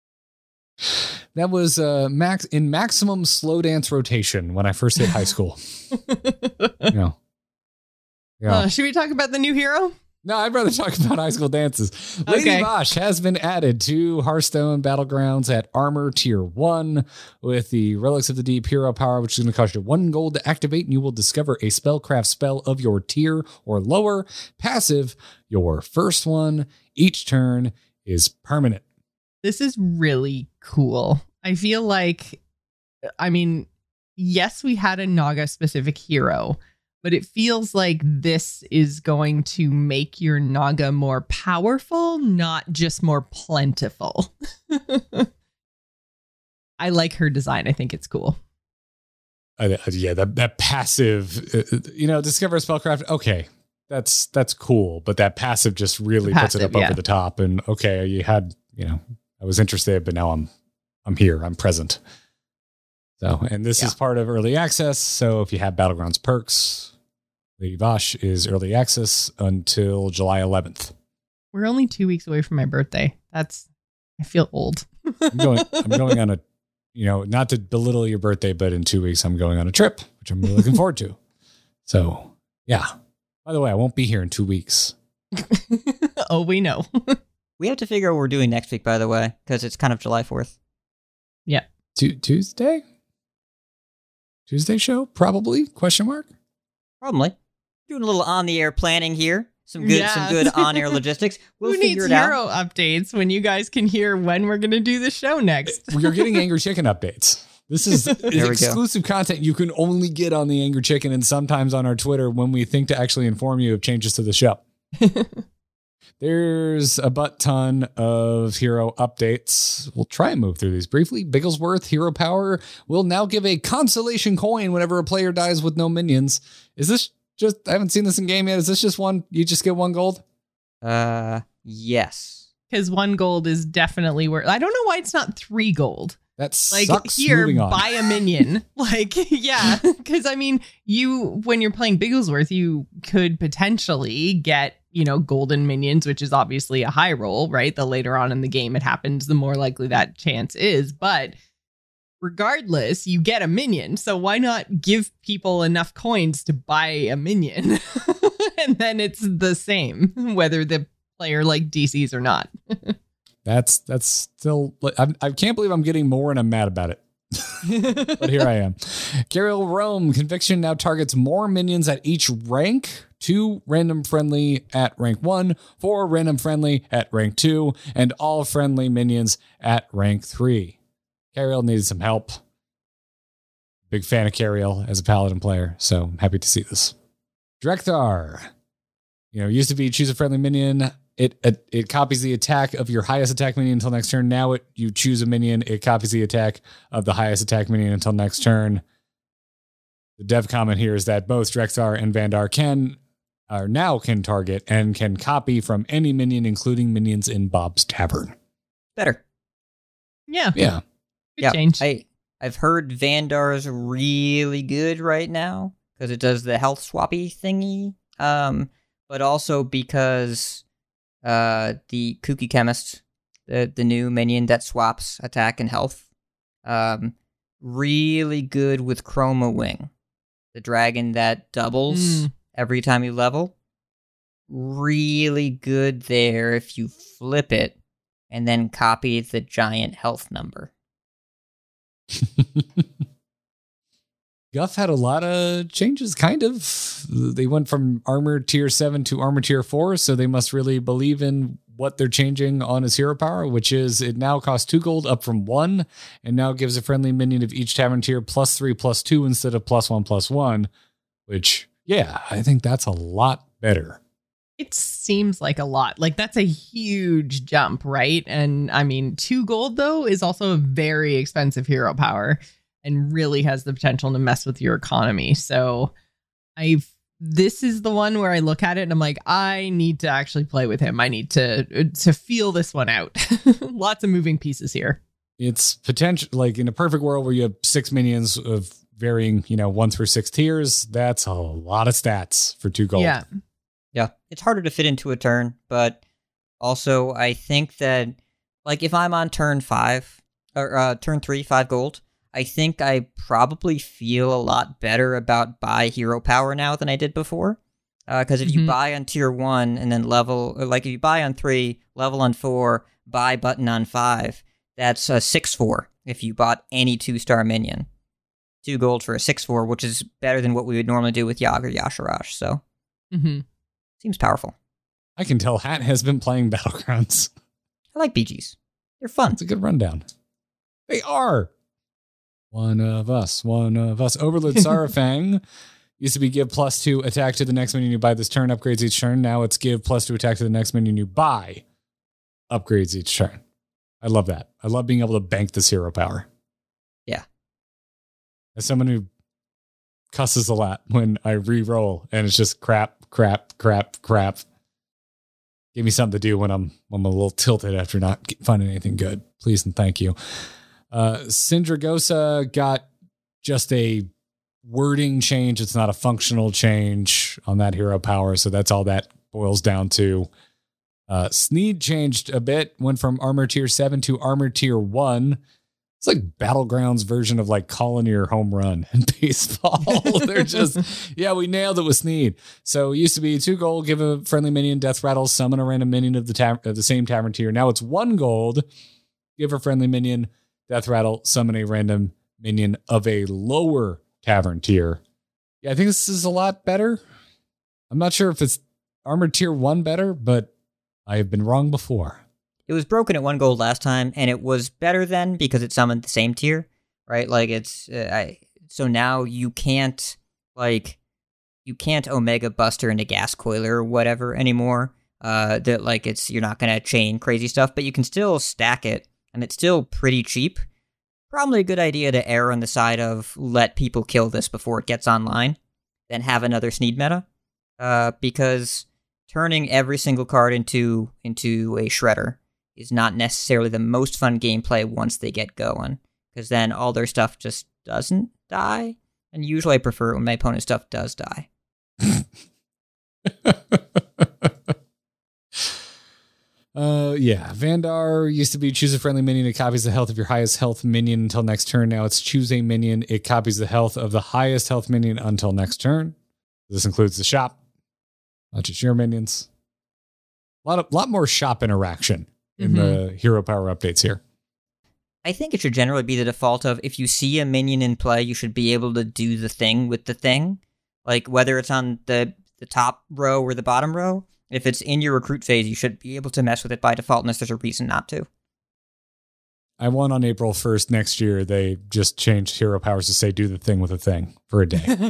That was uh, max in maximum slow dance rotation when I first hit high school. You know. Yeah. Uh, should we talk about the new hero? No, I'd rather talk about high school dances. Lady Okay. Vosh has been added to Hearthstone Battlegrounds at Armor Tier one with the Relics of the Deep Hero Power, which is going to cost you one gold to activate, and you will discover a spellcraft spell of your tier or lower. Passive, your first one each turn is permanent. This is really cool. I feel like, I mean, yes, we had a Naga specific hero, but it feels like this is going to make your Naga more powerful, not just more plentiful. I like her design. I think it's cool. uh, yeah, that, that passive, uh, you know, discover a spellcraft. Okay. That's, that's cool. But that passive just really Passive, puts it up yeah. over the top. And okay, you had, you know, I was interested, but now I'm, I'm here. I'm present. So, and this Yeah. is part of early access. So if you have Battlegrounds perks, Lady Vosh is early access until July eleventh. We're only two weeks away from my birthday. That's, I feel old. I'm going, I'm going on a, you know, not to belittle your birthday, but in two weeks I'm going on a trip, which I'm really looking forward to. So yeah. By the way, I won't be here in two weeks. Oh, we know. We have to figure out what we're doing next week, by the way, because it's kind of July fourth. Tu- Tuesday? Tuesday show? Probably? Question mark? Probably. Doing a little on-the-air planning here. Some good, Yeah. some good on-air logistics. We'll Who figure needs it out. hero updates when you guys can hear when we're going to do the show next? You're getting Angry Chicken updates. This is we go. exclusive content you can only get on the Angry Chicken and sometimes on our Twitter when we think to actually inform you of changes to the show. There's a butt ton of hero updates. We'll try and move through these briefly. Bigglesworth Hero Power will now give a consolation coin whenever a player dies with no minions. Is this just, I haven't seen this in game yet. Is this just one, you just get one gold? Uh, yes. Because one gold is definitely worth. I don't know why it's not three gold. That Like sucks. here, Moving on. buy a minion. Like, yeah. Because I mean, you, when you're playing Bigglesworth, you could potentially get, you know, golden minions, which is obviously a high roll, right? The later on in the game it happens, the more likely that chance is. But regardless, you get a minion. So why not give people enough coins to buy a minion? And then it's the same, whether the player like D Cs or not. That's that's still. I'm, I can't believe I'm getting more, and I'm mad about it. But here I am. Cariel Rome Conviction now targets more minions at each rank. Two random friendly at rank one, four random friendly at rank two, and all friendly minions at rank three. Cariel needed some help. Big fan of Cariel as a paladin player, so I'm happy to see this. Drekthar. You know, used to be choose a friendly minion. It, it it copies the attack of your highest attack minion until next turn. Now it you choose a minion, it copies the attack of the highest attack minion until next turn. The dev comment here is that both Drekthar and Vandar can are now can target and can copy from any minion, including minions in Bob's Tavern. Better. Yeah. Yeah. Good yeah. change. I, I've heard Vandar's really good right now because it does the health swappy thingy. Um, but also because uh, the Kooky Chemist, the, the new minion that swaps attack and health, um, really good with Chroma Wing, the dragon that doubles Mm. every time you level. Really good there if you flip it and then copy the giant health number. Guff had a lot of changes, kind of. They went from armor tier seven to armor tier four, so they must really believe in what they're changing on his hero power, which is it now costs two gold up from one, and now gives a friendly minion of each tavern tier plus three plus two instead of plus one plus one, which, yeah, I think that's a lot better. It seems like a lot. Like that's a huge jump, right? And I mean, two gold though is also a very expensive hero power and really has the potential to mess with your economy. So I've this is the one where I look at it and I'm like, I need to actually play with him. I need to to feel this one out. Lots of moving pieces here. It's potential, like in a perfect world where you have six minions of varying, you know, one through six tiers, that's a lot of stats for two gold. Yeah. Yeah, it's harder to fit into a turn, but also I think that, like, if I'm on turn five, or uh, turn three, five gold, I think I probably feel a lot better about buy hero power now than I did before. Because uh, if Mhm. you buy on tier one and then level, or like if you buy on three, level on four, buy button on five, that's a six four if you bought any two-star minion. Two gold for a six four, which is better than what we would normally do with Yogg or Yasharash, so Mm-hmm. seems powerful. I can tell Hat has been playing Battlegrounds. I like B Gs. They're fun. It's a good rundown. They are. One of us, one of us. Overlord Sarafang used to be give plus two attack to the next minion you buy this turn, upgrades each turn. Now it's give plus two attack to the next minion you buy, upgrades each turn. I love that. I love being able to bank this hero power. Yeah. As someone who cusses a lot when I re-roll, and it's just crap, crap, crap, crap. Give me something to do when I'm when I'm a little tilted after not finding anything good. Please and thank you. Uh, Syndragosa got just a wording change. It's not a functional change on that hero power, so that's all that boils down to. Uh, Sneed changed a bit, went from armor tier seven to armor tier one. It's like Battlegrounds version of like calling your home run in baseball. They're just, yeah, we nailed it with Sneed. So it used to be two gold, give a friendly minion death rattle, summon a random minion of the ta- of the same tavern tier. Now it's one gold, give a friendly minion death rattle, summon a random minion of a lower tavern tier. Yeah, I think this is a lot better. I'm not sure if it's armor tier one better, but I have been wrong before. It was broken at one gold last time, and it was better then because it summoned the same tier, right? Like it's, uh, I, so now you can't, like, you can't Omega Buster into Gas Coiler or whatever anymore. Uh, that like it's, you're not gonna chain crazy stuff, but you can still stack it, and it's still pretty cheap. Probably a good idea to err on the side of let people kill this before it gets online, then have another Sneed meta, uh, because turning every single card into into a shredder is not necessarily the most fun gameplay once they get going, because then all their stuff just doesn't die, and usually I prefer it when my opponent's stuff does die. uh, yeah, Vandar used to be choose a friendly minion, it copies the health of your highest health minion until next turn. Now it's choose a minion, it copies the health of the highest health minion until next turn. This includes the shop, not just your minions. A lot of, lot more shop interaction in mm-hmm. the hero power updates here. I think it should generally be the default of if you see a minion in play, you should be able to do the thing with the thing. Like whether it's on the, the top row or the bottom row, if it's in your recruit phase, you should be able to mess with it by default unless there's a reason not to. I won on April first next year. They just changed hero powers to say do the thing with a thing for a day.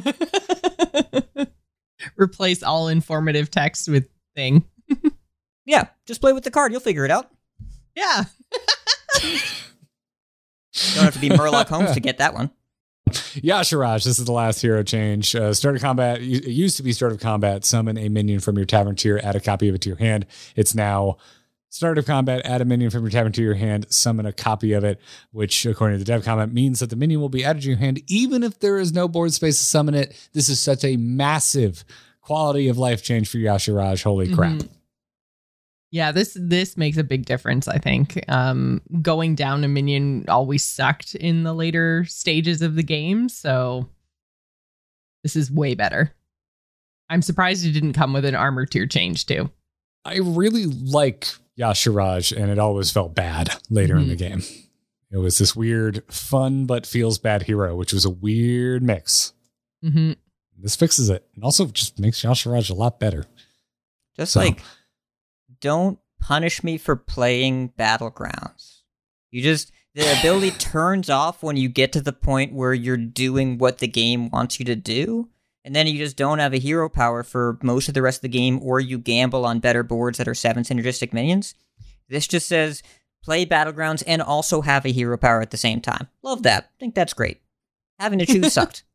Replace all informative text with thing. Yeah, just play with the card. You'll figure it out. Yeah. You don't have to be Murloc Holmes to get that one. Yashiraj, this is the last hero change. Uh, start of combat, it used to be start of combat, summon a minion from your tavern tier, add a copy of it to your hand. It's now start of combat, add a minion from your tavern to your hand, summon a copy of it, which according to the dev comment means that the minion will be added to your hand even if there is no board space to summon it. This is such a massive quality of life change for Yashiraj. Holy mm-hmm. crap. Yeah, this this makes a big difference, I think. Um, going down a minion always sucked in the later stages of the game, so this is way better. I'm surprised it didn't come with an armor tier change, too. I really like Yashiraj, and it always felt bad later mm-hmm. in the game. It was this weird, fun, but feels bad hero, which was a weird mix. Mm-hmm. This fixes it, and also just makes Yashiraj a lot better. Just so. like... Don't punish me for playing Battlegrounds. You just, the ability turns off when you get to the point where you're doing what the game wants you to do, and then you just don't have a hero power for most of the rest of the game, or you gamble on better boards that are seven synergistic minions. This just says, play Battlegrounds and also have a hero power at the same time. Love that. I think that's great. Having to choose sucked.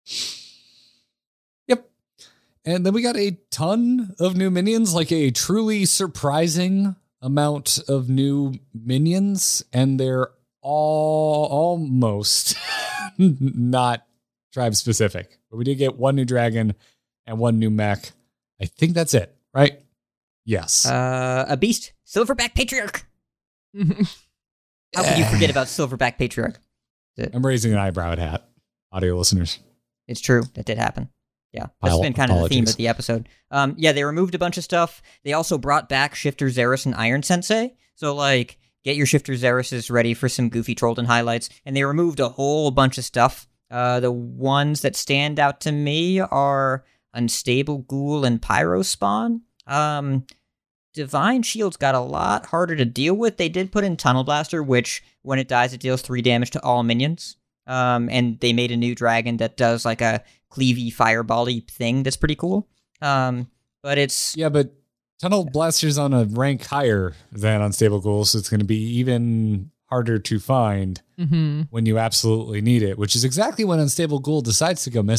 And then we got a ton of new minions, like a truly surprising amount of new minions. And they're all almost not tribe specific. But we did get one new dragon and one new mech. I think that's it, right? Yes. Uh, a beast. Silverback Patriarch. How could you forget about Silverback Patriarch? I'm raising an eyebrow at hat, audio listeners. It's true. That did happen. Yeah, that's been kind apologies. of the theme of the episode. Um, yeah, they removed a bunch of stuff. They also brought back Shifter Xeris and Iron Sensei. So, like, get your Shifter Xerises ready for some goofy Trollden highlights. And they removed a whole bunch of stuff. Uh, the ones that stand out to me are Unstable Ghoul and Pyro Spawn. Um, Divine Shield's got a lot harder to deal with. They did put in Tunnel Blaster, which, when it dies, it deals three damage to all minions. Um, and they made a new dragon that does, like, a cleavy fireball-y thing that's pretty cool. Um, but it's... Yeah, but Tunnel Blaster's on a rank higher than Unstable Ghoul, so it's going to be even harder to find mm-hmm. when you absolutely need it, which is exactly when Unstable Ghoul decides to go missing.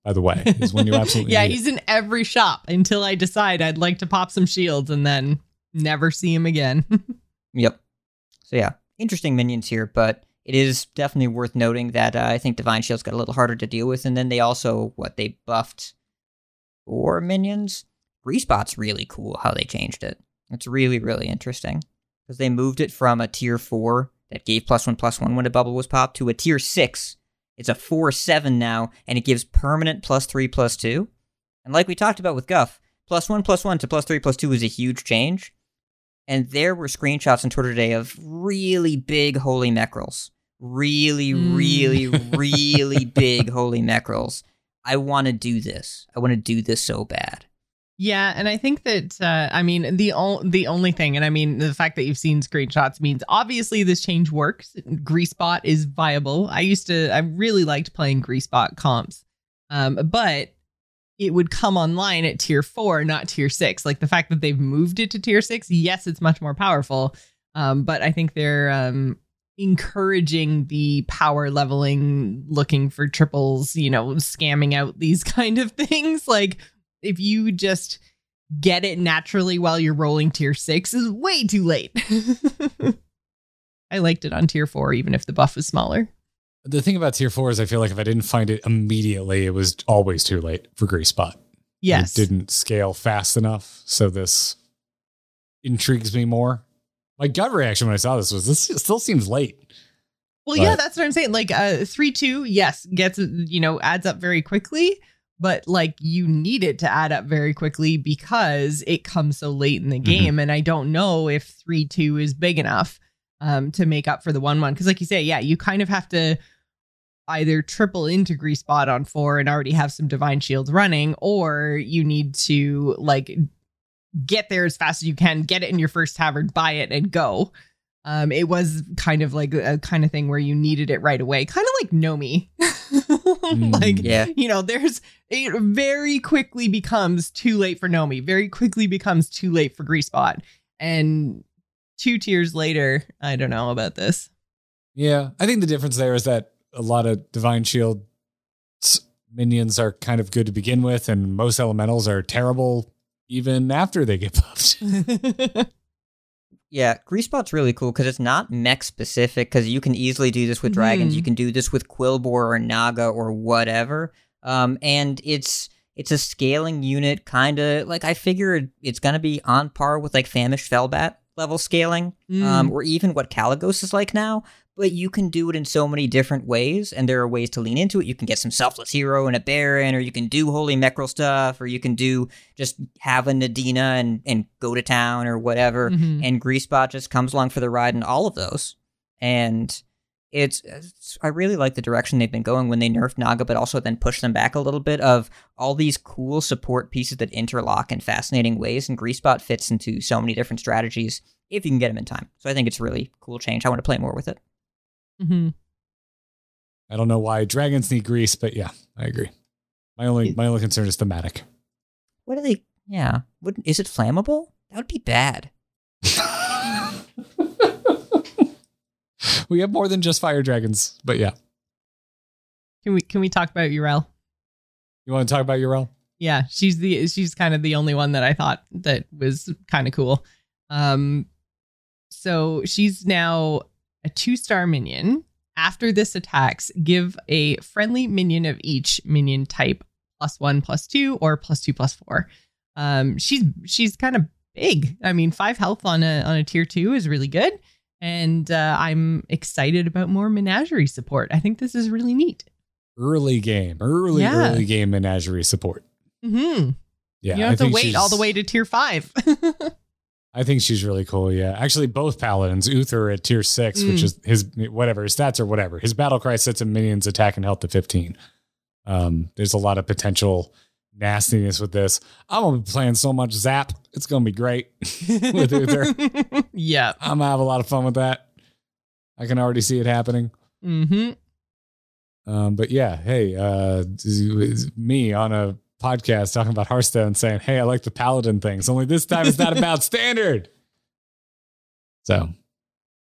by the way, is when you absolutely yeah, need he's it. in every shop until I decide I'd like to pop some shields and then never see him again. Yep. So yeah, interesting minions here, but it is definitely worth noting that uh, I think Divine Shields got a little harder to deal with, and then they also, what, they buffed four minions? Respot's really cool how they changed it. It's really, really interesting, because they moved it from a tier four that gave plus one, plus one when a bubble was popped to a tier six. It's a four seven now, and it gives permanent plus three, plus two. And like we talked about with Guff, plus one, plus one to plus three, plus two is a huge change. And there were screenshots on Twitter today of really big holy Mechrals. Really, Mm. really, really big holy Mechrals. I want to do this. I want to do this so bad. Yeah, and I think that uh, I mean the o- the only thing, and I mean the fact that you've seen screenshots means obviously this change works. Greasebot is viable. I used to, I really liked playing Greasebot comps, um, but it would come online at tier four, not tier six. Like the fact that they've moved it to tier six, yes, it's much more powerful, um, but I think they're um, encouraging the power leveling, looking for triples, you know, scamming out these kind of things. Like, if you just get it naturally while you're rolling tier six is way too late. I liked it on tier four, even if the buff was smaller. The thing about tier four is I feel like if I didn't find it immediately, it was always too late for Greasebot. Yes. It didn't scale fast enough. So this intrigues me more. My gut reaction when I saw this was, this still seems late. Well, but, yeah, that's what I'm saying. Like uh, three two, yes, gets, you know, adds up very quickly. But like you need it to add up very quickly because it comes so late in the game. Mm-hmm. And I don't know if three two is big enough um, to make up for the one one. Because like you say, yeah, you kind of have to either triple into Greasebot on four and already have some Divine Shields running, or you need to like get there as fast as you can, get it in your first tavern, buy it and go. Um, it was kind of like a kind of thing where you needed it right away, kind of like Nomi. Like, yeah. you know, there's it very quickly becomes too late for Nomi, very quickly becomes too late for Greasebot. And two tiers later, I don't know about this. Yeah, I think the difference there is that a lot of Divine Shield minions are kind of good to begin with, and most elementals are terrible even after they get buffed. Yeah, Greasebot's really cool because it's not mech specific, because you can easily do this with Mm-hmm. dragons. You can do this with Quilboar or Naga or whatever. Um, and it's it's a scaling unit, kind of like I figured it's going to be on par with like Famished Felbat level scaling, Mm. um, or even what Caligos is like now. But you can do it in so many different ways, and there are ways to lean into it. You can get some Selfless Hero and a Baron, or you can do Holy Mechrel stuff, or you can do just have a Nadina and, and go to town or whatever. Mhm. And Greasebot just comes along for the ride in all of those. And it's, it's I really like the direction they've been going when they nerfed Naga, but also then push them back a little bit of all these cool support pieces that interlock in fascinating ways. And Greasebot fits into so many different strategies if you can get them in time. So I think it's a really cool change. I want to play more with it. Mm-hmm. I don't know why dragons need grease, but yeah, I agree. My only my only concern is thematic. What are they? Yeah. Would, is it flammable? That would be bad. We have more than just fire dragons, but yeah. Can we can we talk about Yrel? You want to talk about Yrel? Yeah, she's the she's kind of the only one that I thought that was kind of cool. Um, so she's now a two-star minion. After this attacks, give a friendly minion of each minion type plus one, plus two, or plus two, plus four. Um, she's she's kind of big. I mean, five health on a on a tier two is really good, and uh, I'm excited about more menagerie support. I think this is really neat. Early game, early Yeah. early game menagerie support. Mm-hmm. Yeah, You don't I have to think wait she's- all the way to tier five. I think she's really cool. Yeah, actually, both paladins, Uther at tier six, Mm. which is his whatever his stats or whatever. His battle cry sets a minion's attack and health to fifteen. Um, there's a lot of potential nastiness with this. I'm gonna be playing so much Zap. It's gonna be great with Uther. Yeah. I'm gonna have a lot of fun with that. I can already see it happening. Mm-hmm. Um, but yeah, hey, uh, me on a podcast talking about Hearthstone saying, hey, I like the paladin things. Only this time it's not about standard. So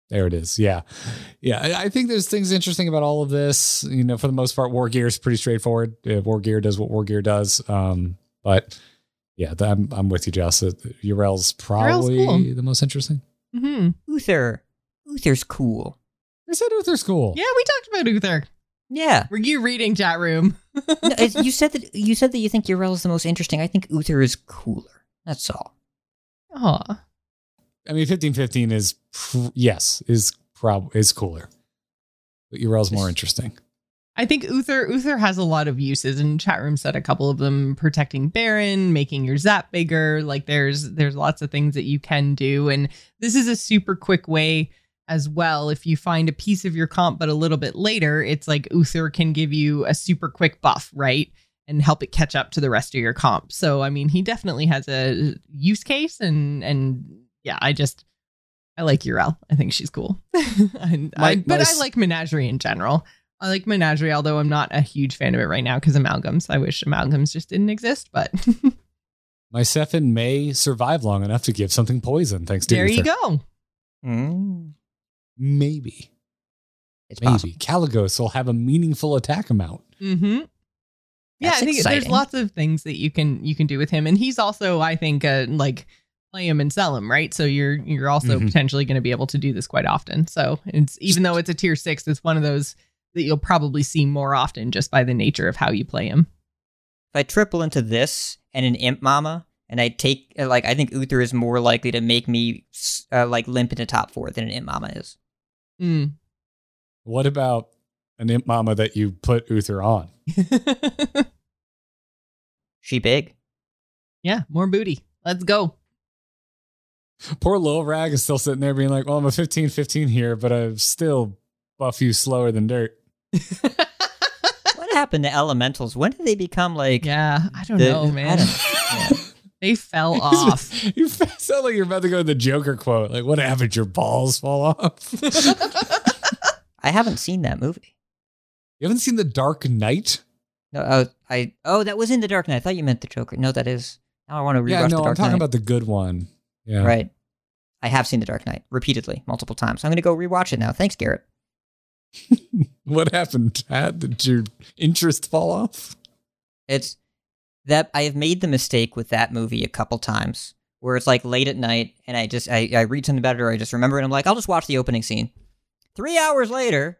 There it is. Yeah. Yeah. I, I think there's things interesting about all of this. You know, for the most part, War Gear is pretty straightforward. Uh, War Gear does what War Gear does. Um, but yeah, th- I'm, I'm with you, Joss. Uh, Yrel's probably cool. the most interesting. Mm-hmm. Uther. Uther's cool. I said Uther's cool. Yeah, we talked about Uther. Yeah. Were you reading, chat room? No, it's- you said that you said that you think Yrel is the most interesting. I think Uther is cooler. That's all. Aw. I mean, fifteen fifteen is, pr- yes, is prob is cooler. But Yrel's more interesting. I think Uther Uther has a lot of uses, and chat room said a couple of them: protecting Baron, making your zap bigger. Like there's there's lots of things that you can do, and this is a super quick way as well. If you find a piece of your comp, but a little bit later, it's like Uther can give you a super quick buff, right, and help it catch up to the rest of your comp. So I mean, he definitely has a use case, and and yeah, I just I like Yrel. I think she's cool, and My- I, but my I like Menagerie in general. I like Menagerie, although I'm not a huge fan of it right now because amalgams. I wish amalgams just didn't exist, but My Sephin may survive long enough to give something poison, thanks to there Uther. you go. Mm, Maybe. it's Maybe. possible. Kalecgos will have a meaningful attack amount. Mm-hmm. Yeah, That's I think exciting. there's lots of things that you can you can do with him, and he's also, I think, uh, like play him and sell him, right? So you're you're also Mhm. potentially going to be able to do this quite often. So it's even though it's a tier six, it's one of those that you'll probably see more often just by the nature of how you play him. If I triple into this and an Imp Mama, and I take, uh, like, I think Uther is more likely to make me, uh, like, limp into top four than an Imp Mama is. Mm. What about an Imp Mama that you put Uther on? She big. Yeah, more booty. Let's go. Poor Lil Rag is still sitting there being like, well, I'm a fifteen fifteen here, but I still buff you slower than dirt. What happened to elementals? When did they become, like... Yeah, I don't the- know, I man. don't- yeah. They fell off. You sound like you're about to go to the Joker quote. Like, what happened? Your balls fall off? I haven't seen that movie. You haven't seen The Dark Knight? No, uh, I oh, that was in The Dark Knight. I thought you meant the Joker. No, that is. Now I want to rewatch Yeah, no, The Dark I'm talking Knight. about the good one. Yeah. Right. I have seen The Dark Knight repeatedly, multiple times. I'm going to go rewatch it now. Thanks, Garrett. What happened, Tad? Did your interest fall off? It's that I have made the mistake with that movie a couple times where it's like late at night and I just I, I read something about it or I just remember it and I'm like, I'll just watch the opening scene. Three hours later,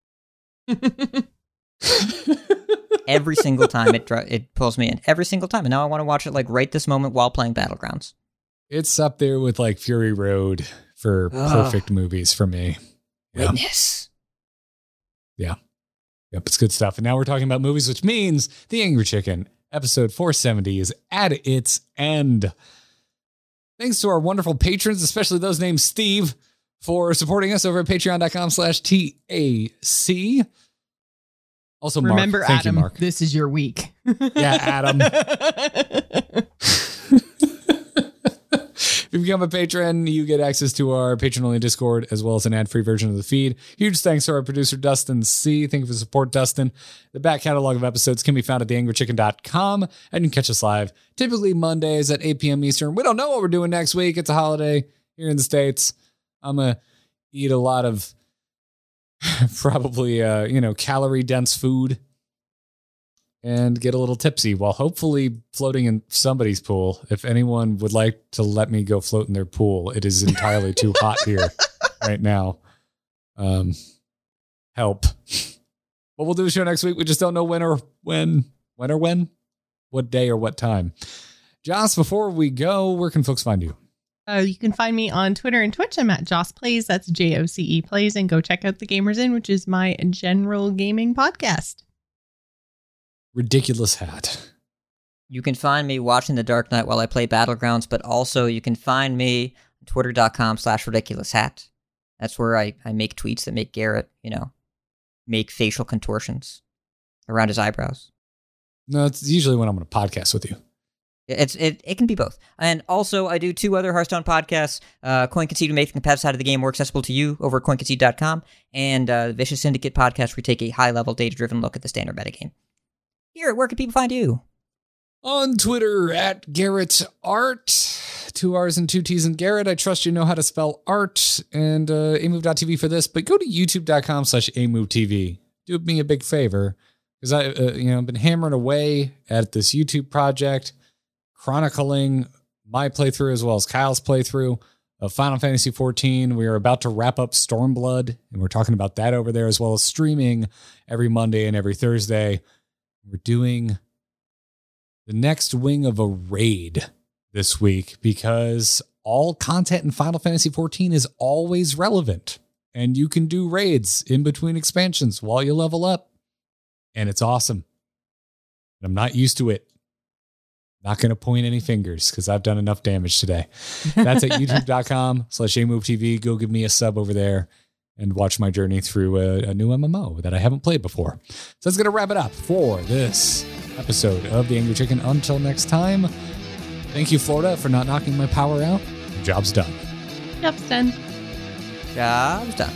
every single time it dr- it pulls me in. Every single time. And now I want to watch it like right this moment while playing Battlegrounds. It's up there with like Fury Road for Ugh. perfect movies for me. Yeah. Witness. Yep, it's good stuff. And now we're talking about movies, which means The Angry Chicken, episode four seventy, is at its end. Thanks to our wonderful patrons, especially those named Steve, for supporting us over at patreon.com slash TAC. Also, Mark. Remember, Thank Adam, you, Mark. this is your week. Yeah, Adam. If you become a patron, you get access to our patron-only Discord, as well as an ad-free version of the feed. Huge thanks to our producer, Dustin C. Thank you for the support, Dustin. The back catalog of episodes can be found at the angry chicken dot com, and you can catch us live, typically Mondays at eight p.m. Eastern. We don't know what we're doing next week. It's a holiday here in the States. I'm going to eat a lot of probably, uh, you know, calorie-dense food and get a little tipsy while hopefully floating in somebody's pool. If anyone would like to let me go float in their pool, it is entirely too hot here right now. Um, help. But we'll do a show next week. We just don't know when or when, when or when, what day or what time. Joss, before we go, where can folks find you? Uh, you can find me on Twitter and Twitch. I'm at Joss Plays. That's J O C E Plays. And go check out The Gamers Inn, which is my general gaming podcast. Ridiculous hat. You can find me watching The Dark Knight while I play Battlegrounds, but also you can find me on twitter.com slash ridiculous hat. That's where I, I make tweets that make Garrett, you know, make facial contortions around his eyebrows. No, it's usually when I'm on a podcast with you. It's it, it can be both. And also, I do two other Hearthstone podcasts. Uh, Coin Concede, to make the competitive side of the game more accessible to you over at coin concede dot com. And uh, Vicious Syndicate podcast, where we take a high-level, data-driven look at the standard metagame. Garrett, where can people find you? On Twitter at Garrett Art. Two R's and two T's and Garrett. I trust you know how to spell art. And uh, A move dot T V for this. But go to youtube.com slash A move TV. Do me a big favor. Because I, uh, you know, I've been hammering away at this YouTube project, chronicling my playthrough as well as Kyle's playthrough of Final Fantasy fourteen. We are about to wrap up Stormblood, and we're talking about that over there, as well as streaming every Monday and every Thursday. We're doing the next wing of a raid this week because all content in Final Fantasy fourteen is always relevant, and you can do raids in between expansions while you level up, and it's awesome. I'm not used to it. Not going to point any fingers because I've done enough damage today. That's at youtube.com slash AMoveTV. Go give me a sub over there and watch my journey through a, a new M M O that I haven't played before. So that's going to wrap it up for this episode of The Angry Chicken. Until next time, thank you, Florida, for not knocking my power out. The job's done. Job's done. Job's done.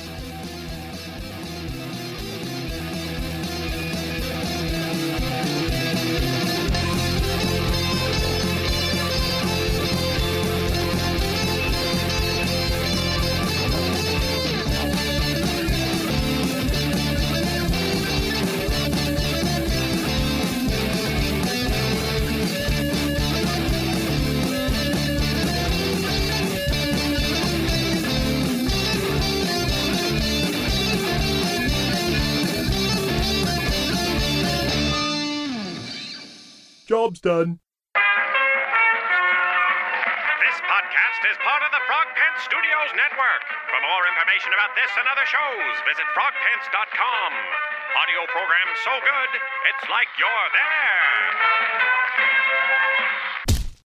Job's done. This podcast is part of the Frog Pants Studios Network. For more information about this and other shows, visit frog pants dot com. Audio program so good, it's like you're there.